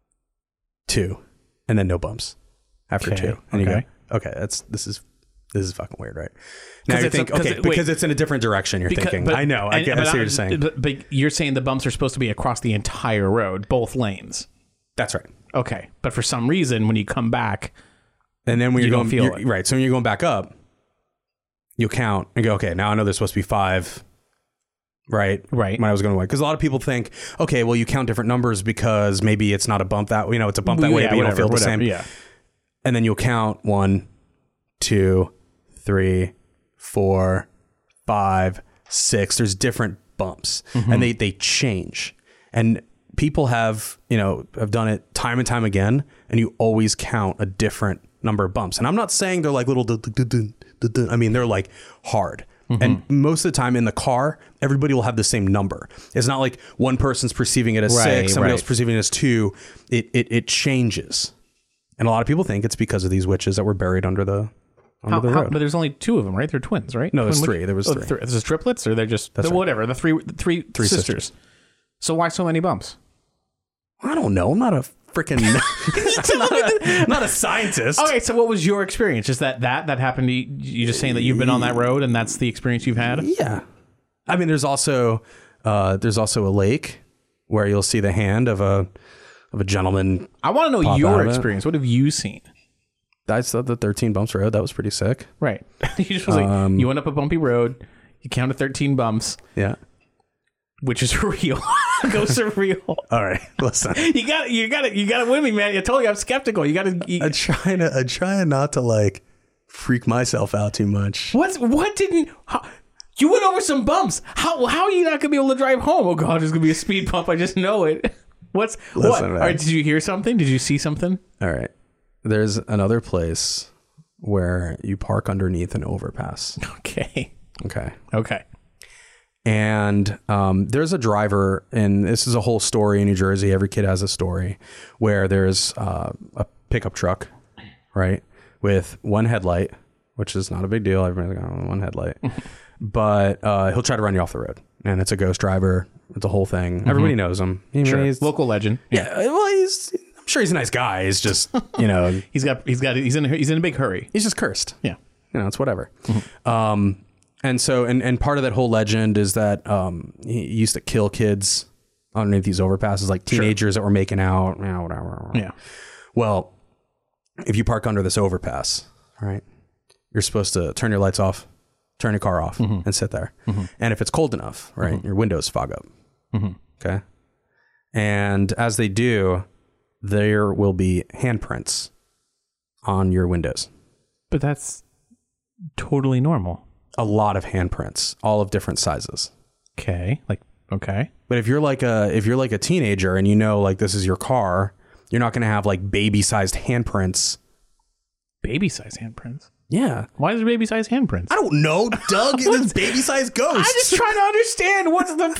2, and then no bumps after 2. And you go, okay, this is fucking weird, right? Now you think, because it's in a different direction. You're thinking, I know, I see what you're saying. But you're saying the bumps are supposed to be across the entire road, both lanes. That's right. Okay, but for some reason, when you come back, and then when you you're don't going, feel it. right? So when you're going back up, you count and go, okay, now I know there's supposed to be 5. Right. Right. When I was going away. Because a lot of people think, okay, well, you count different numbers because maybe it's not a bump that way. It's a bump that way, but you don't feel the same. Yeah. And then you'll count 1, 2, 3, 4, 5, 6. There's different bumps and they change. And people have done it time and time again. And you always count a different number of bumps. And I'm not saying they're like little, I mean, they're like hard. And most of the time in the car, everybody will have the same number. It's not like one person's perceiving it as 6, somebody else perceiving it as 2. It changes. And a lot of people think it's because of these witches that were buried under the road. But there's only 2 of them, right? They're twins, right? No, there's 3. There was 3. Is this triplets or they're just whatever? The three sisters. So why so many bumps? I don't know. I'm not a freaking not a scientist. Okay, so what was your experience? Just that happened to you? You just saying that you've been on that road and that's the experience you've had? Yeah. I mean, there's also a lake where you'll see the hand of a gentleman. I want to know your experience. What have you seen? I saw the 13 bumps road. That was pretty sick. Right. You just was you went up a bumpy road. You counted 13 bumps. Yeah. Which is real. Go surreal. All right, listen. You got to win me, man. I told you I'm skeptical. I'm trying not to like freak myself out too much. You went over some bumps. How are you not gonna be able to drive home? Oh God, there's gonna be a speed bump. I just know it. What? All right, did you hear something? Did you see something? All right. There's another place where you park underneath an overpass. Okay. And there's a driver, and this is a whole story in New Jersey. Every kid has a story where there's a pickup truck, right, with one headlight, which is not a big deal. Everybody's got one headlight, but he'll try to run you off the road, and it's a ghost driver. It's a whole thing. Everybody knows him. Sure. He's local legend. Yeah. Well, I'm sure he's a nice guy. He's just, you know, he's in a big hurry. He's just cursed. Yeah. You know, it's whatever. And so, and part of that whole legend is that he used to kill kids underneath these overpasses, like teenagers that were making out, you know, whatever. Yeah. Well, if you park under this overpass, right, you're supposed to turn your lights off, turn your car off, and sit there. And if it's cold enough, right, your windows fog up. Okay. And as they do, there will be handprints on your windows. But that's totally normal. A lot of handprints, all of different sizes. Okay. But if you're like a teenager and you know, like, this is your car, you're not going to have like baby-sized handprints. Baby-sized handprints? Yeah. Why is there baby-sized handprints? I don't know, Doug. It's baby-sized ghosts. I'm just trying to understand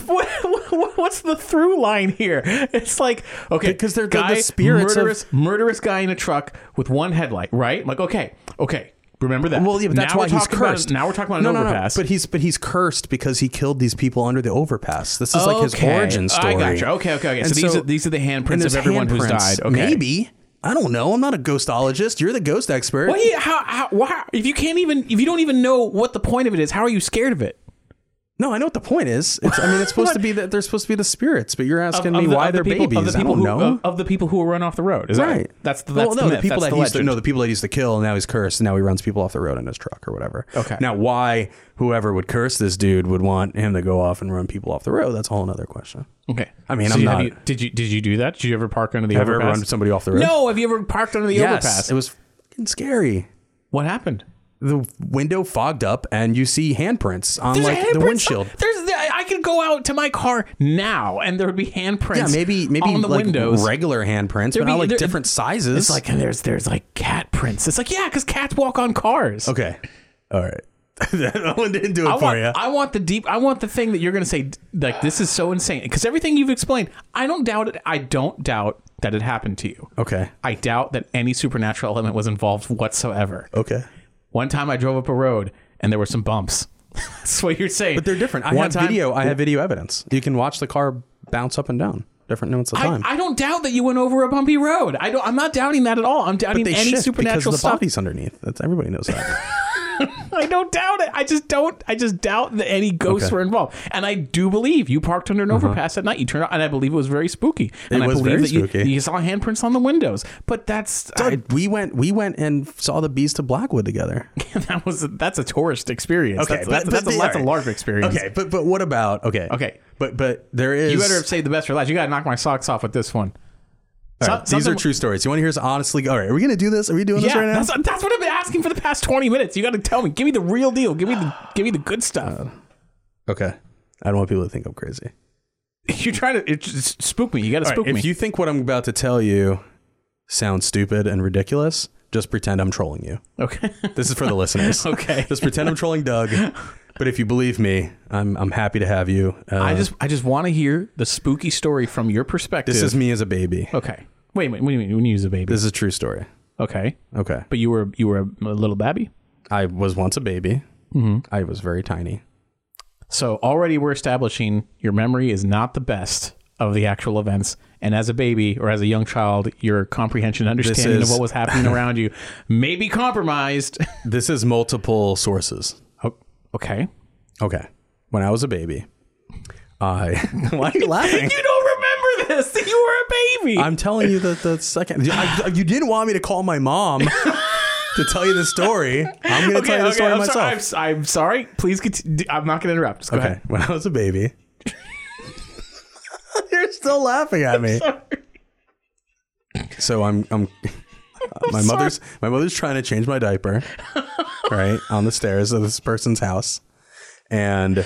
what's the through line here. It's like, okay, because they're the spirits murderous guy in a truck with one headlight, right? Like, okay. Remember that. Well, yeah, but that's why he's cursed. Now we're talking about an overpass. But he's cursed because he killed these people under the overpass. This is like his origin story. I gotcha. Okay. So these are the handprints of everyone who's died. Okay. Maybe. I don't know. I'm not a ghostologist. You're the ghost expert. Well, how if you don't even know what the point of it is, how are you scared of it? No, I know what the point is. It's supposed to be that they're supposed to be the spirits, but you're asking me why they're babies. I don't know. Of the people who run off the road. Is right. That's the people that he used to kill, and now he's cursed, and now he runs people off the road in his truck or whatever. Okay. Now, why whoever would curse this dude would want him to go off and run people off the road, that's a whole other question. Okay. I mean, did you do that? Did you ever park under the overpass? Have you ever run somebody off the road? No. Have you ever parked under the overpass? Yes. It was fucking scary. What happened? The window fogged up, and you see handprints on the windshield. I could go out to my car now, and there would be handprints. Yeah, maybe on the like windows. Regular handprints, but not like different sizes. It's like there's like cat prints. It's like because cats walk on cars. Okay, all right. That one didn't do it for you. I want the thing that you're going to say, like, this is so insane, because everything you've explained, I don't doubt it. I don't doubt that it happened to you. Okay. I doubt that any supernatural element was involved whatsoever. Okay. One time I drove up a road and there were some bumps. That's what you're saying. But they're different. I have video evidence. You can watch the car bounce up and down different moments of time. I don't doubt that you went over a bumpy road. I'm not doubting that at all. I'm doubting any supernatural because stuff. The body's underneath. Everybody knows that. I don't doubt it. I just doubt that any ghosts were involved. And I do believe you parked under an overpass at night. You turned out, and I believe it was very spooky. And it was very spooky. You saw handprints on the windows. But that's we went and saw the Beast of Blackwood together. That's a tourist experience. Okay, that's a large experience. Okay, but what about okay? But there is. You better save the best for last. You got to knock my socks off with this one. Right, these are true stories. You want to hear us honestly? All right, are we going to do this? Are we doing this right now? That's what I've been asking for the past 20 minutes. You got to tell me. Give me the real deal. Give me the good stuff. Okay. I don't want people to think I'm crazy. You're trying to spook me. You got to spook me. If you think what I'm about to tell you sounds stupid and ridiculous, just pretend I'm trolling you. Okay. This is for the listeners. Okay. Just pretend I'm trolling Doug. But if you believe me, I'm happy to have you. I just want to hear the spooky story from your perspective. This is me as a baby. Okay. Wait. What do you mean when you use a baby? This is a true story. Okay. Okay. But you were a little babby? I was once a baby. Mm-hmm. I was very tiny. So already we're establishing your memory is not the best of the actual events. And as a baby or as a young child, your comprehension and understanding of what was happening around you may be compromised. This is multiple sources. Okay. When I was a baby, why are you laughing? You don't remember this. You were a baby. I'm telling you that the second... you didn't want me to call my mom to tell you the story. I'm going to tell you the story myself. I'm sorry. Please continue. I'm not going to interrupt. Just go ahead. When I was a baby... You're still laughing at me. So I'm my mother's trying to change my diaper, right, on the stairs of this person's house, and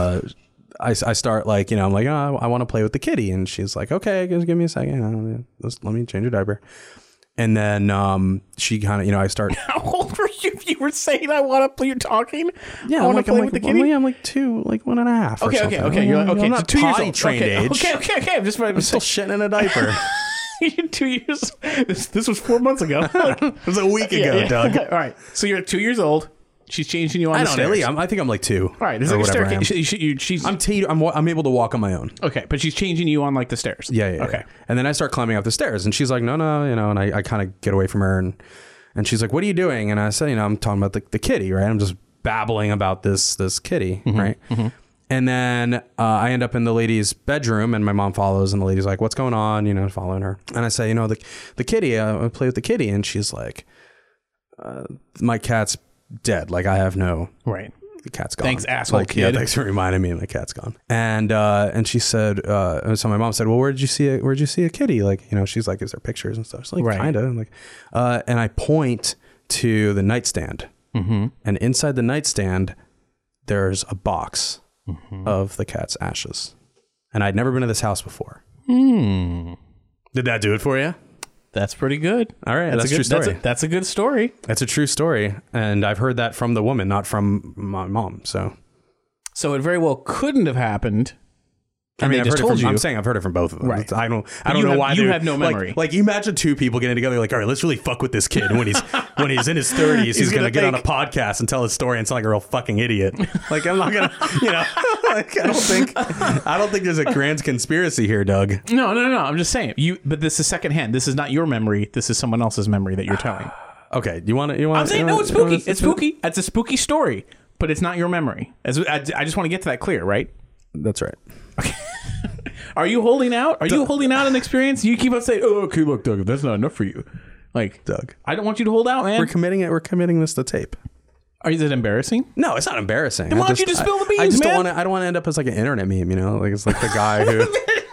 I start like, I'm like, oh, I want to play with the kitty, and she's like, okay, just give me a second, let me change your diaper. And then she kind of, I start. How old were you? You were saying I want to play. You're talking. Yeah, I want to play with the kitty. I'm like 2, like 1.5. Okay. You're like, okay. I'm not so 2 years potty old. trained age. Okay. I'm still shitting in a diaper. 2 years. This was 4 months ago. It was a week ago, Doug. All right. So you're 2 years old. She's changing you on the stairs. I think I'm like 2. All right. There's like a staircase. I'm able to walk on my own. Okay, but she's changing you on like the stairs. Yeah. Okay. And then I start climbing up the stairs, and she's like, no, and I kind of get away from her, and she's like, what are you doing? And I said, I'm talking about the kitty, right? I'm just babbling about this kitty, right? Mm-hmm. And then I end up in the lady's bedroom, and my mom follows, and the lady's like, what's going on? Following her. And I say, the kitty, I play with the kitty. And she's like, my cat's dead. Like, I have no... Right. The cat's gone. Thanks, asshole kid. Yeah, thanks for reminding me. My cat's gone. And she said, so my mom said, well, where'd you see a kitty? Like, she's like, is there pictures and stuff? She's like, right. Kind of. Like, and I point to the nightstand. Mm-hmm. And inside the nightstand, there's a box of the cat's ashes. And I'd never been to this house before. Did that do it for you? That's pretty good. All right. That's a true story. That's a good story. That's a true story. And I've heard that from the woman, not from my mom. So it very well couldn't have happened. I'm saying I've heard it from both of them. Right. I don't know why you had no memory. Like you imagine 2 people getting together, like, all right, let's really fuck with this kid. And when he's in his 30s, he's going to get on a podcast and tell his story and sound like a real fucking idiot. Like, I'm not going to, like, I don't think there's a grand conspiracy here, Doug. No. I'm just saying but this is secondhand. This is not your memory. This is someone else's memory that you're telling. Okay. You want to, I'm saying, no, it's spooky. It's spooky. It's a spooky story, but it's not your memory. I just want to get to that clear, right? That's right. Okay. Are you holding out? Are you holding out an experience? You keep on saying, "Oh, okay, look, Doug, if that's not enough for you." Like, Doug, I don't want you to hold out, man. We're committing this to tape. Is it embarrassing? No, it's not embarrassing. Then why don't you just spill the beans, man? I don't want to end up as like an internet meme, Like it's like the guy who.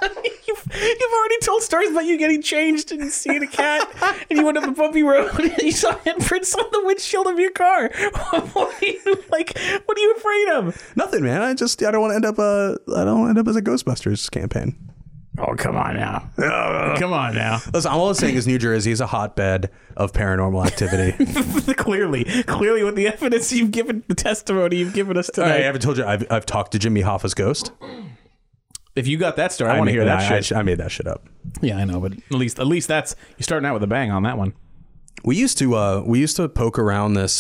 You've already told stories about you getting changed and seeing a cat, and you went up a bumpy road and you saw handprints on the windshield of your car. What are you afraid of? Nothing, man. I don't want to end up as a Ghostbusters campaign. Oh, come on now. Come on now. Listen, all I'm saying is New Jersey is a hotbed of paranormal activity. Clearly with the evidence you've given, the testimony you've given us tonight. I haven't told you I've talked to Jimmy Hoffa's ghost. If you got that story, I want to hear that shit. I made that shit up. Yeah, I know, but at least that's you're starting out with a bang on that one. We used to poke around this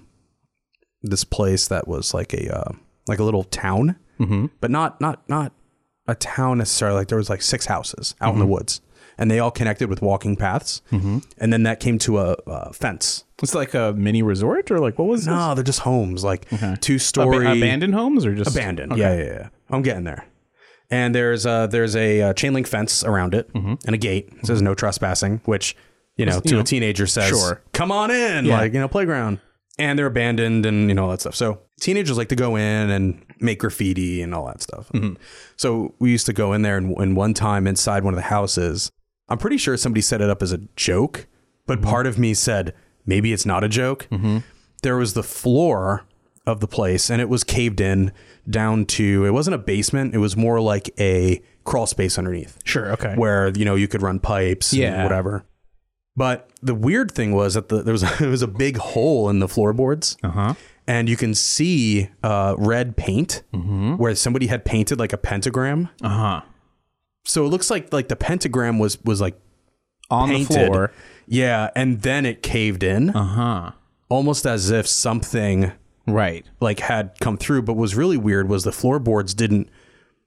this place that was like a little town, but not a town necessarily. Like there was like 6 houses out in the woods, and they all connected with walking paths, and then that came to a fence. It's like a mini resort, or like what was? No, they're just homes, like 2-story abandoned homes, or just abandoned. Okay. Yeah. I'm getting there. And there's a chain link fence around it and a gate. It says no trespassing, which, to a teenager says, sure, come on in, playground. And they're abandoned and, all that stuff. So teenagers like to go in and make graffiti and all that stuff. So we used to go in there and one time inside one of the houses, I'm pretty sure somebody set it up as a joke, but part of me said, maybe it's not a joke. There was the floor of the place and it was caved in down to, it wasn't a basement, it was more like a crawl space underneath. Sure, okay. Where you could run pipes and whatever. But the weird thing was that there was a big hole in the floorboards, and you can see red paint where somebody had painted like a pentagram. So it looks like the pentagram was like on painted. The floor. Yeah, and then it caved in. Almost as if something. Right. Like had come through, but what was really weird was the floorboards didn't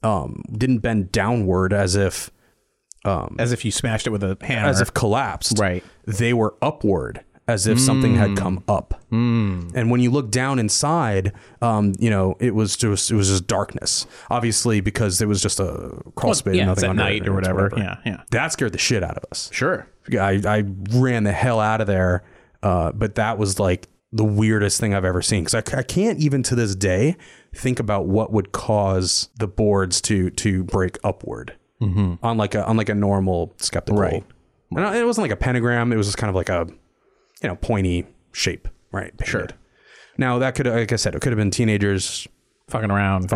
didn't bend downward as if you smashed it with a hammer, as if collapsed. Right. They were upward, as if something had come up. And when you look down inside, it was just darkness. Obviously, because it was just a crawl space. Yeah, nothing it's at under night it, or whatever. whatever. Yeah. That scared the shit out of us. Sure. I ran the hell out of there. But that was like the weirdest thing I've ever seen. Because I can't even to this day think about what would cause the boards to break upward on like a normal skeptical. Right. And it wasn't like a pentagram. It was just kind of like a pointy shape. Right. Painted. Sure. Now that could, like I said, it could have been teenagers farting around,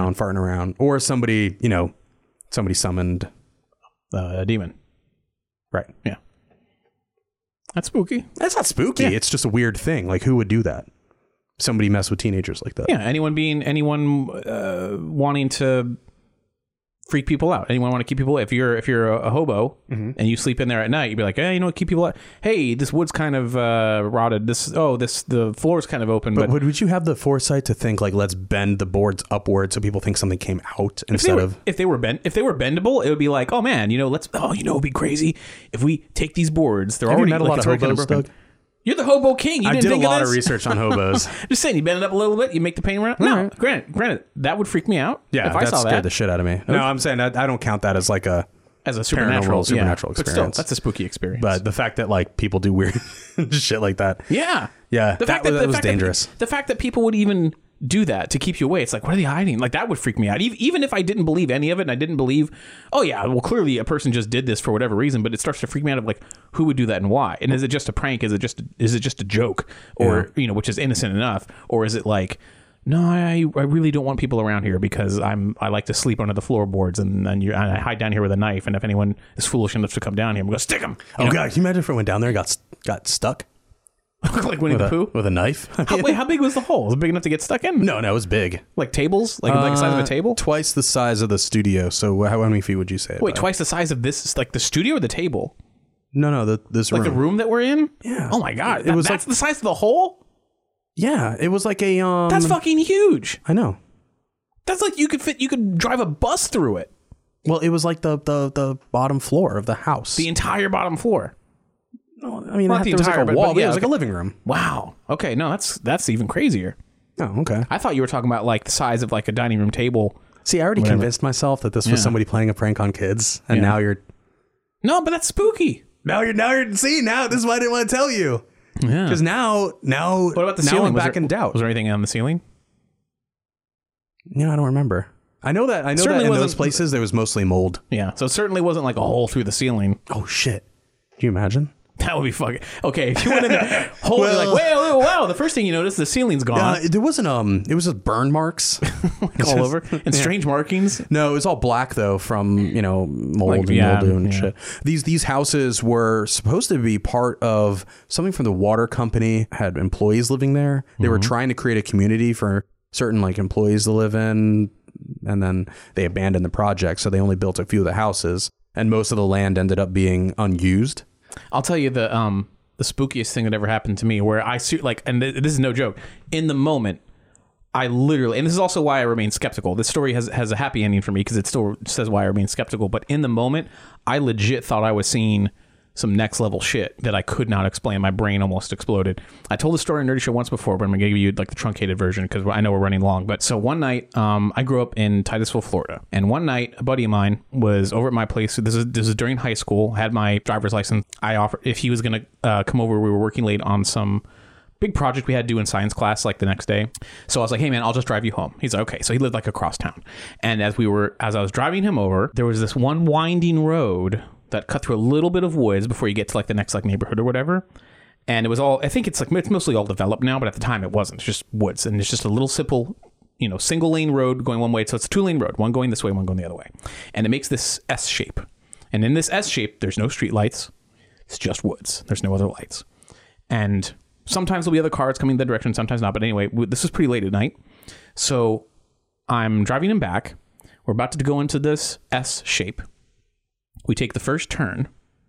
or somebody summoned a demon. Right. Yeah. That's spooky. That's not spooky. Yeah. It's just a weird thing. Like, who would do that? Somebody mess with teenagers like that. Yeah. Anyone wanting to freak people out. Anyone want to keep people? If you're a hobo and you sleep in there at night, you'd be like, hey, keep people out. Hey, this wood's kind of rotted. The floor's kind of open. But would you have the foresight to think like, let's bend the boards upward so people think something came out if they were bendable, it would be like, oh man, it'd be crazy if we take these boards. They're have already you met a lot of hobos, Doug? You're the hobo king. I did a lot of research on hobos. Just saying, you bend it up a little bit, you make the paint around. No, right. Granted, that would freak me out. Yeah, if I saw that. Scared the shit out of me. No, I'm saying that I don't count that as like a supernatural experience. But still, that's a spooky experience. But the fact that like people do weird shit like that. Yeah. That was dangerous. The fact that people would even do that to keep you away, it's like, what are they hiding? Like, that would freak me out. Even if I didn't believe any of it, and I didn't believe, oh yeah, well, clearly a person just did this for whatever reason, but it starts to freak me out of like, who would do that and why? And is it just a prank? Is it just a joke? Or, which is innocent enough? Or is it like, no, I really don't want people around here because I like to sleep under the floorboards and I hide down here with a knife, and if anyone is foolish enough to come down here, I'm going to stick them. God, can you imagine if I went down there and got stuck? Like Winnie the Pooh? With a knife? How big was the hole? Was it big enough to get stuck in? No, it was big. Like tables? Like the size of a table? Twice the size of the studio. So how many feet would you say? Wait, twice the size of this? Like the studio or the table? No, this room. Like the room that we're in? Yeah. Oh my God. That's the size of the hole? Yeah, it was like a... That's fucking huge. I know. That's like you could drive a bus through it. Well, it was like the bottom floor of the house. The entire bottom floor. No, I mean, there was like a wall. It was like a living room. Wow. Okay, no, that's even crazier. Oh, okay. I thought you were talking about like the size of like a dining room table. See, I already convinced myself that this was somebody playing a prank on kids, and now you're... No, but that's spooky. Now this is why I didn't want to tell you. Yeah. Because now... What about the ceiling? I'm back in doubt. Was there anything on the ceiling? Yeah, I don't remember. I know that in those places there was mostly mold. Yeah, so it certainly wasn't like a hole through the ceiling. Oh, shit. Can you imagine? That would be fucking... Okay, if you went in there, holy, like, wow, the first thing you notice, the ceiling's gone. There wasn't, it was just burn marks. Like all over? And strange markings? No, it was all black, though, from, mold and mildew and shit. These houses were supposed to be part of something from the water company, had employees living there. They were trying to create a community for certain, like, employees to live in, and then they abandoned the project, so they only built a few of the houses, and most of the land ended up being unused. I'll tell you the spookiest thing that ever happened to me, where I see, like, and this is no joke, in the moment, I literally, and this is also why I remain skeptical. This story has a happy ending for me because it still says why I remain skeptical. But in the moment, I legit thought I was seeing some next level shit that I could not explain. My brain almost exploded. I told the story in Nerdy Show once before, but I'm going to give you like the truncated version because I know we're running long. But so one night, I grew up in Titusville, Florida. And one night, a buddy of mine was over at my place. This is during high school. I had my driver's license. I offered, if he was going to come over, we were working late on some big project we had to do in science class like the next day. So I was like, hey man, I'll just drive you home. He's like, okay. So he lived like across town. And as I was driving him over, there was this one winding road that cut through a little bit of woods before you get to like the next like neighborhood or whatever. And it was all, I think it's mostly all developed now, but at the time it wasn't. It's just woods. And it's just a little simple, single lane road going one way. So it's a 2-lane road, one going this way, one going the other way. And it makes this S shape. And in this S shape, there's no street lights. It's just woods. There's no other lights. And sometimes there'll be other cars coming that direction, sometimes not. But anyway, this is pretty late at night. So I'm driving him back. We're about to go into this S shape. We take the first turn,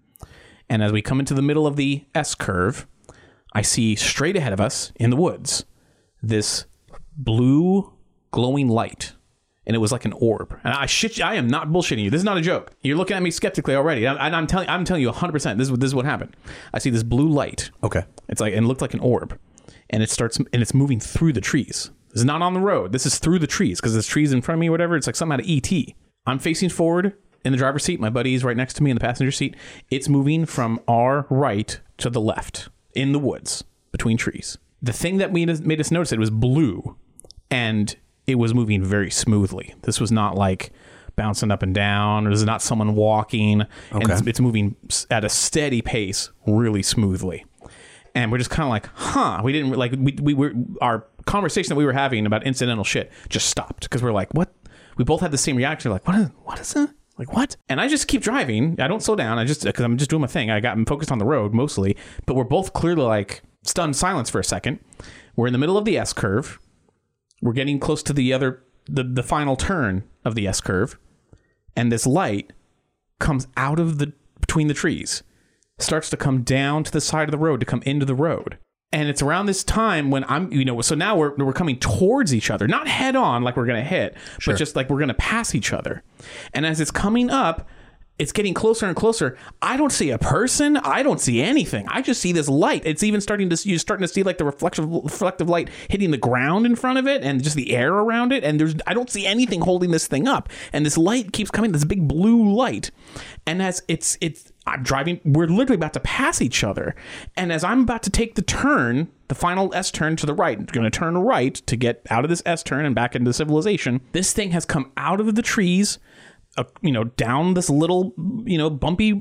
and as we come into the middle of the S curve, I see straight ahead of us in the woods this blue glowing light. and it was like an orb. And I am not bullshitting you. This is not a joke. You're looking at me skeptically already. And I'm telling you 100%. This is what happened. I see this blue light. Okay. It's like, and it looked like an orb, and it's moving through the trees. This is not on the road. This is through the trees because there's trees in front of me or whatever. It's like something out of E.T. I'm facing forward in the driver's seat. My buddy is right next to me in the passenger seat. It's moving from our right to the left in the woods between trees. The thing that made us notice it was blue, and it was moving very smoothly. This was not like bouncing up and down. This is not someone walking. Okay. And it's moving at a steady pace, really smoothly. And we're just kind of like, huh? We didn't like we were our conversation that we were having about incidental shit just stopped because we're like, what? We both had the same reaction. Like, what is that? Like, what? And I just keep driving. I don't slow down. Because I'm just doing my thing. I'm focused on the road mostly. But we're both clearly like stunned silence for a second. We're in the middle of the S curve. We're getting close to the final turn of the S curve, and this light comes out of between the trees, starts to come down to the side of the road to come into the road. And it's around this time when so now we're coming towards each other, not head on like we're going to hit, but just like we're going to pass each other. And as it's coming up, it's getting closer and closer. I don't see a person. I don't see anything. I just see this light. It's even starting to see like the reflective light hitting the ground in front of it and just the air around it. And I don't see anything holding this thing up. And this light keeps coming, this big blue light. And as I'm driving, we're literally about to pass each other. And as I'm about to take the turn, the final S turn to the right, I'm going to turn right to get out of this S turn and back into civilization. This thing has come out of the trees, down this little, bumpy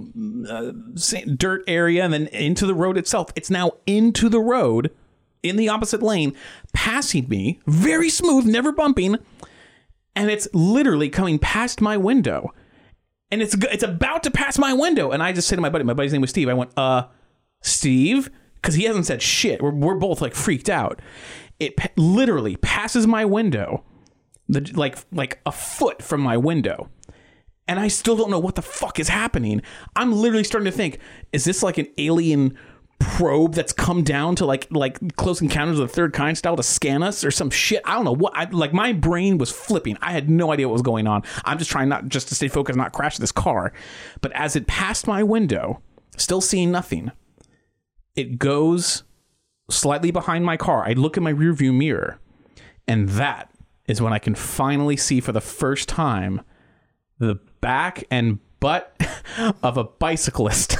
dirt area and then into the road itself. It's now into the road in the opposite lane, passing me, very smooth, never bumping. And it's literally coming past my window. And it's about to pass my window. And I just say to my buddy's name was Steve. I went, Steve? Because he hasn't said shit. We're both like freaked out. It literally passes my window, like a foot from my window. And I still don't know what the fuck is happening. I'm literally starting to think, is this like an alien probe that's come down to like Close Encounters of the Third Kind style to scan us or some shit? I don't know what. My brain was flipping. I had no idea what was going on. I'm just trying not just to stay focused, not crash this car. But as it passed my window, still seeing nothing, it goes slightly behind my car. I look in my rearview mirror, and that is when I can finally see for the first time the back and butt of a bicyclist.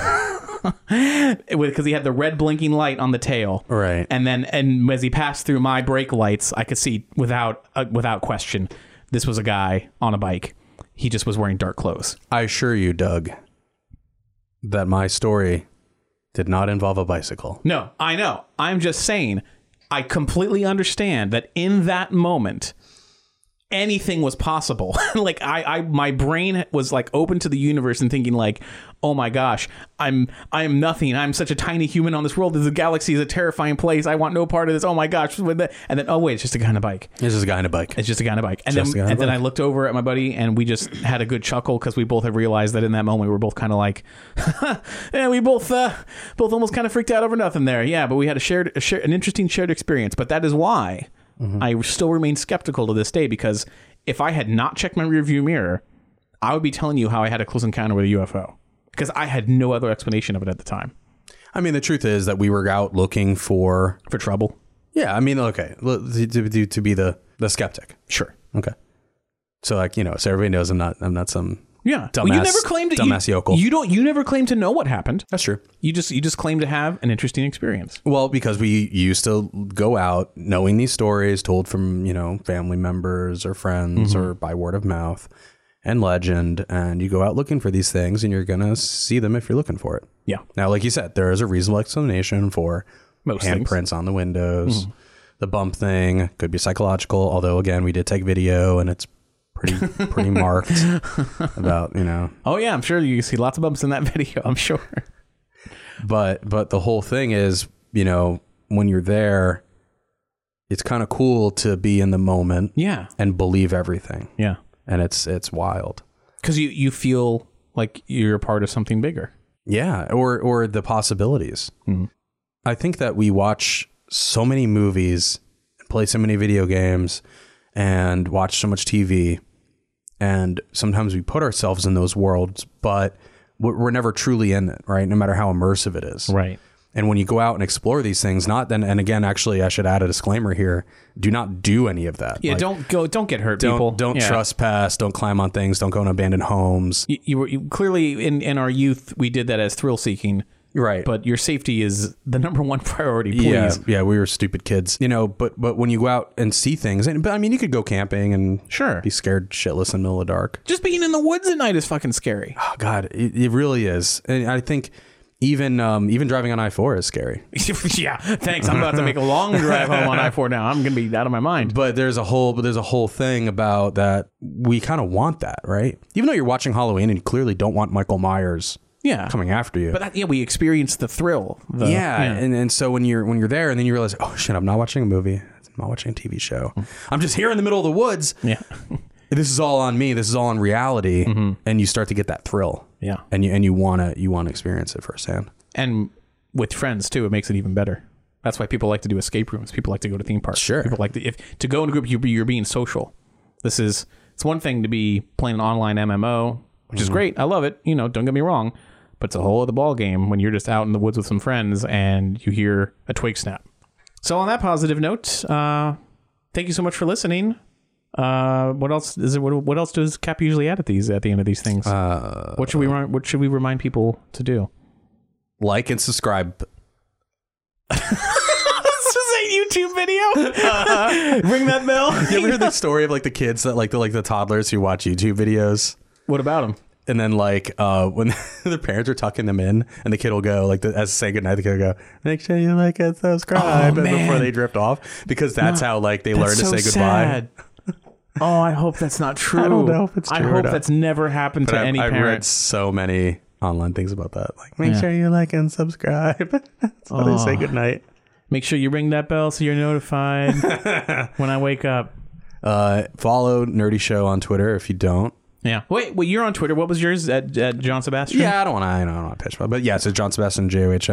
Because he had the red blinking light on the tail. Right. And as he passed through my brake lights, I could see without question, this was a guy on a bike. He just was wearing dark clothes. I assure you, Doug, that my story did not involve a bicycle. No, I know. I'm just saying, I completely understand that in that moment, anything was possible. Like my brain was like open to the universe and thinking like, oh my gosh, I am nothing. I'm such a tiny human on this world. The galaxy is a terrifying place. I want no part of this. Oh my gosh. And then, oh wait, it's just a guy on a bike. It's just a guy on a bike. It's just a guy on a bike. And then I looked over at my buddy and we just had a good chuckle because we both had realized that in that moment we were both kind of like, yeah, we both almost kind of freaked out over nothing there. Yeah, but we had an interesting shared experience. But that is why I still remain skeptical to this day, because if I had not checked my rearview mirror, I would be telling you how I had a close encounter with a UFO, because I had no other explanation of it at the time. I mean, the truth is that we were out looking for trouble. Yeah, I mean, okay, to be the skeptic. Sure. Okay. So like, so everybody knows I'm not some dumbass, well, you never claimed dumbass yokel. You never claimed to know what happened. That's true. You just claimed to have an interesting experience. Well, because we used to go out knowing these stories told from, family members or friends or by word of mouth and legend, and you go out looking for these things and you're going to see them if you're looking for it. Yeah. Now, like you said, there is a reasonable explanation for most handprints on the windows. The bump thing could be psychological, although again, we did take video and it's pretty marked about, Oh yeah, I'm sure you see lots of bumps in that video, I'm sure. But the whole thing is, when you're there, it's kind of cool to be in the moment. Yeah. And believe everything. Yeah. And it's wild. Because you feel like you're a part of something bigger. Yeah. Or the possibilities. I think that we watch so many movies, play so many video games, and watch so much TV and sometimes we put ourselves in those worlds, but we're never truly in it, right? No matter how immersive it is. Right. And when you go out and explore these things, and again, actually, I should add a disclaimer here: do not do any of that. Yeah, like, don't get hurt, people. Don't trespass. Don't climb on things. Don't go in abandoned homes. You clearly in our youth we did that as thrill seeking, right? But your safety is the number one priority. Please. Yeah, we were stupid kids, But when you go out and see things, but I mean, you could go camping and be scared shitless in the middle of the dark. Just being in the woods at night is fucking scary. Oh God, it really is, and I think. Even driving on I-4 is scary. Yeah, thanks. I'm about to make a long drive home on I-4 now. I'm going to be out of my mind. But there's a whole thing about that. We kind of want that, right? Even though you're watching Halloween and you clearly don't want Michael Myers coming after you. But we experience the thrill. And so when you're there and then you realize, oh shit, I'm not watching a movie. I'm not watching a TV show. I'm just here in the middle of the woods. Yeah. This is all on me. This is all in reality. And you start to get that thrill. Yeah. And you want to experience it firsthand. And with friends too, it makes it even better. That's why people like to do escape rooms. People like to go to theme parks. Sure. People like to go in a group. You're being social. It's one thing to be playing an online MMO, which is great. I love it. Don't get me wrong, but it's a whole other ball game when you're just out in the woods with some friends and you hear a twig snap. So on that positive note, thank you so much for listening. What else is it? What else does Cap usually add at the end of these things? What should we remind people to do? Like and subscribe. This is a YouTube video. Ring that bell. You ever heard the story of like the kids that like the toddlers who watch YouTube videos? What about them? And then when their parents are tucking them in, and the kid will go as say goodnight, the kid will go, make sure you like and subscribe before they drift off, because that's how they learn to say goodbye. Sad. Oh, I hope that's not true. I don't know if it's true. I hope that's never happened to any parent. I read so many online things about that. Like, make sure you like and subscribe. That's how they say goodnight. Make sure you ring that bell so you're notified when I wake up. Follow Nerdy Show on Twitter if you don't. Yeah. Wait, you're on Twitter. What was yours at John Sebastian? Yeah, I don't want to pitch, but yeah, it's John Sebastian,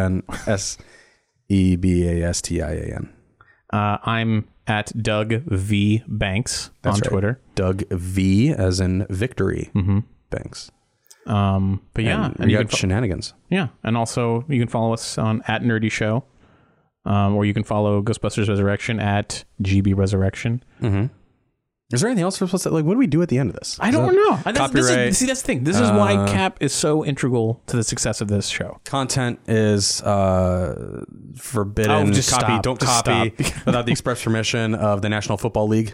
JOHNSEBASTIAN. I'm at Doug V Banks on Twitter. Doug V as in victory. Banks. But yeah, and you got shenanigans. Yeah, and also you can follow us on at Nerdy Show, or you can follow Ghostbusters Resurrection at GB Resurrection. Is there anything else we're supposed to what do we do at the end of this? I don't know. Copyright. That's the thing. This is why Cap is so integral to the success of this show. Content is forbidden. Oh, just copy. stop. Don't Just copy stop. without the express permission of the National Football League.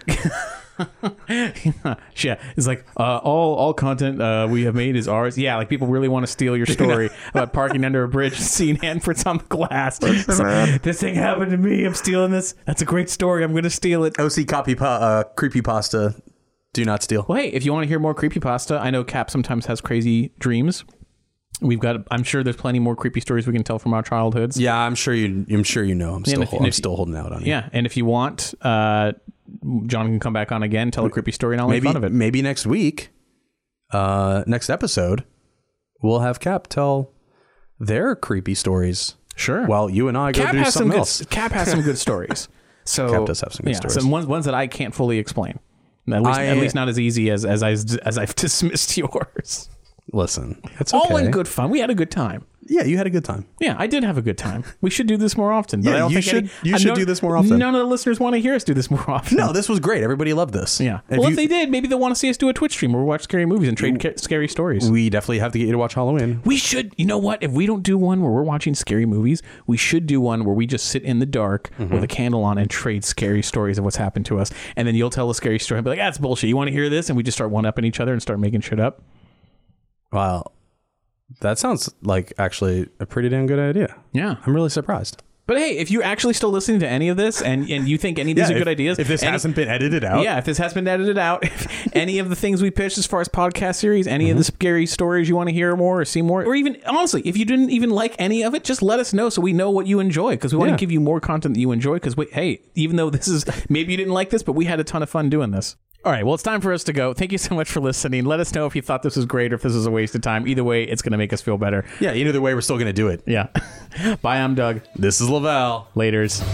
Yeah, it's like all content we have made is ours. Yeah, like people really want to steal your story about parking under a bridge and seeing handprints on the glass. This thing happened to me. I'm stealing this. That's a great story. I'm going to steal it. OC creepypasta. Do not steal. Well, hey, if you want to hear more creepypasta, I know Cap sometimes has crazy dreams. I'm sure there's plenty more creepy stories we can tell from our childhoods. Yeah, I'm sure you know. I'm still holding out on you. Yeah, and if you want, John can come back on again, tell a creepy story, and I'll make fun of it. Maybe next week, next episode, we'll have Cap tell their creepy stories. Sure. While you and I go do something else. Cap has some good stories. So Cap does have some good stories. Some ones that I can't fully explain. At least not as easy as I've dismissed yours. Listen, it's okay. All in good fun. We had a good time. Yeah, you had a good time. Yeah, I did have a good time. We should do this more often. But yeah, I don't you think should do this more often. None of the listeners want to hear us do this more often. No, this was great. Everybody loved this. Yeah. If they did, maybe they'll want to see us do a Twitch stream where we watch scary movies and trade scary stories. We definitely have to get you to watch Halloween. We should. You know what? If we don't do one where we're watching scary movies, we should do one where we just sit in the dark with a candle on and trade scary stories of what's happened to us. And then you'll tell a scary story and be like, that's bullshit. You want to hear this? And we just start one-upping each other and start making shit up. Wow. That sounds like actually a pretty damn good idea. Yeah. I'm really surprised. But hey, if you're actually still listening to any of this and you think any of these are good ideas. If this hasn't been edited out. Yeah, if this has been edited out. If any of the things we pitched as far as podcast series, any of the scary stories you want to hear more or see more, or even, honestly, if you didn't even like any of it, just let us know so we know what you enjoy. Because we want to give you more content that you enjoy. Because, hey, even though this is, maybe you didn't like this, but we had a ton of fun doing this. All right, well, it's time for us to go. Thank you so much for listening. Let us know if you thought this was great or if this was a waste of time. Either way, it's going to make us feel better. Yeah, either way, we're still going to do it. Yeah. Bye, I'm Doug. This is Lavelle. Laters.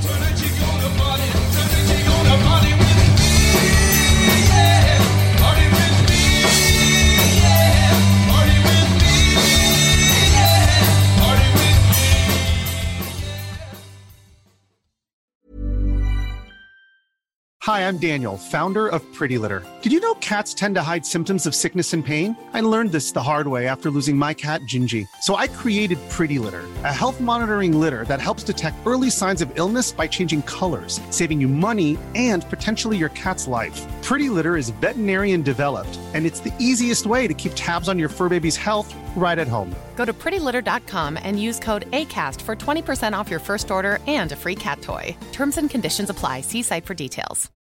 Hi, I'm Daniel, founder of Pretty Litter. Did you know cats tend to hide symptoms of sickness and pain? I learned this the hard way after losing my cat, Gingy. So I created Pretty Litter, a health monitoring litter that helps detect early signs of illness by changing colors, saving you money and potentially your cat's life. Pretty Litter is veterinarian developed, and it's the easiest way to keep tabs on your fur baby's health right at home. Go to prettylitter.com and use code ACAST for 20% off your first order and a free cat toy. Terms and conditions apply. See site for details.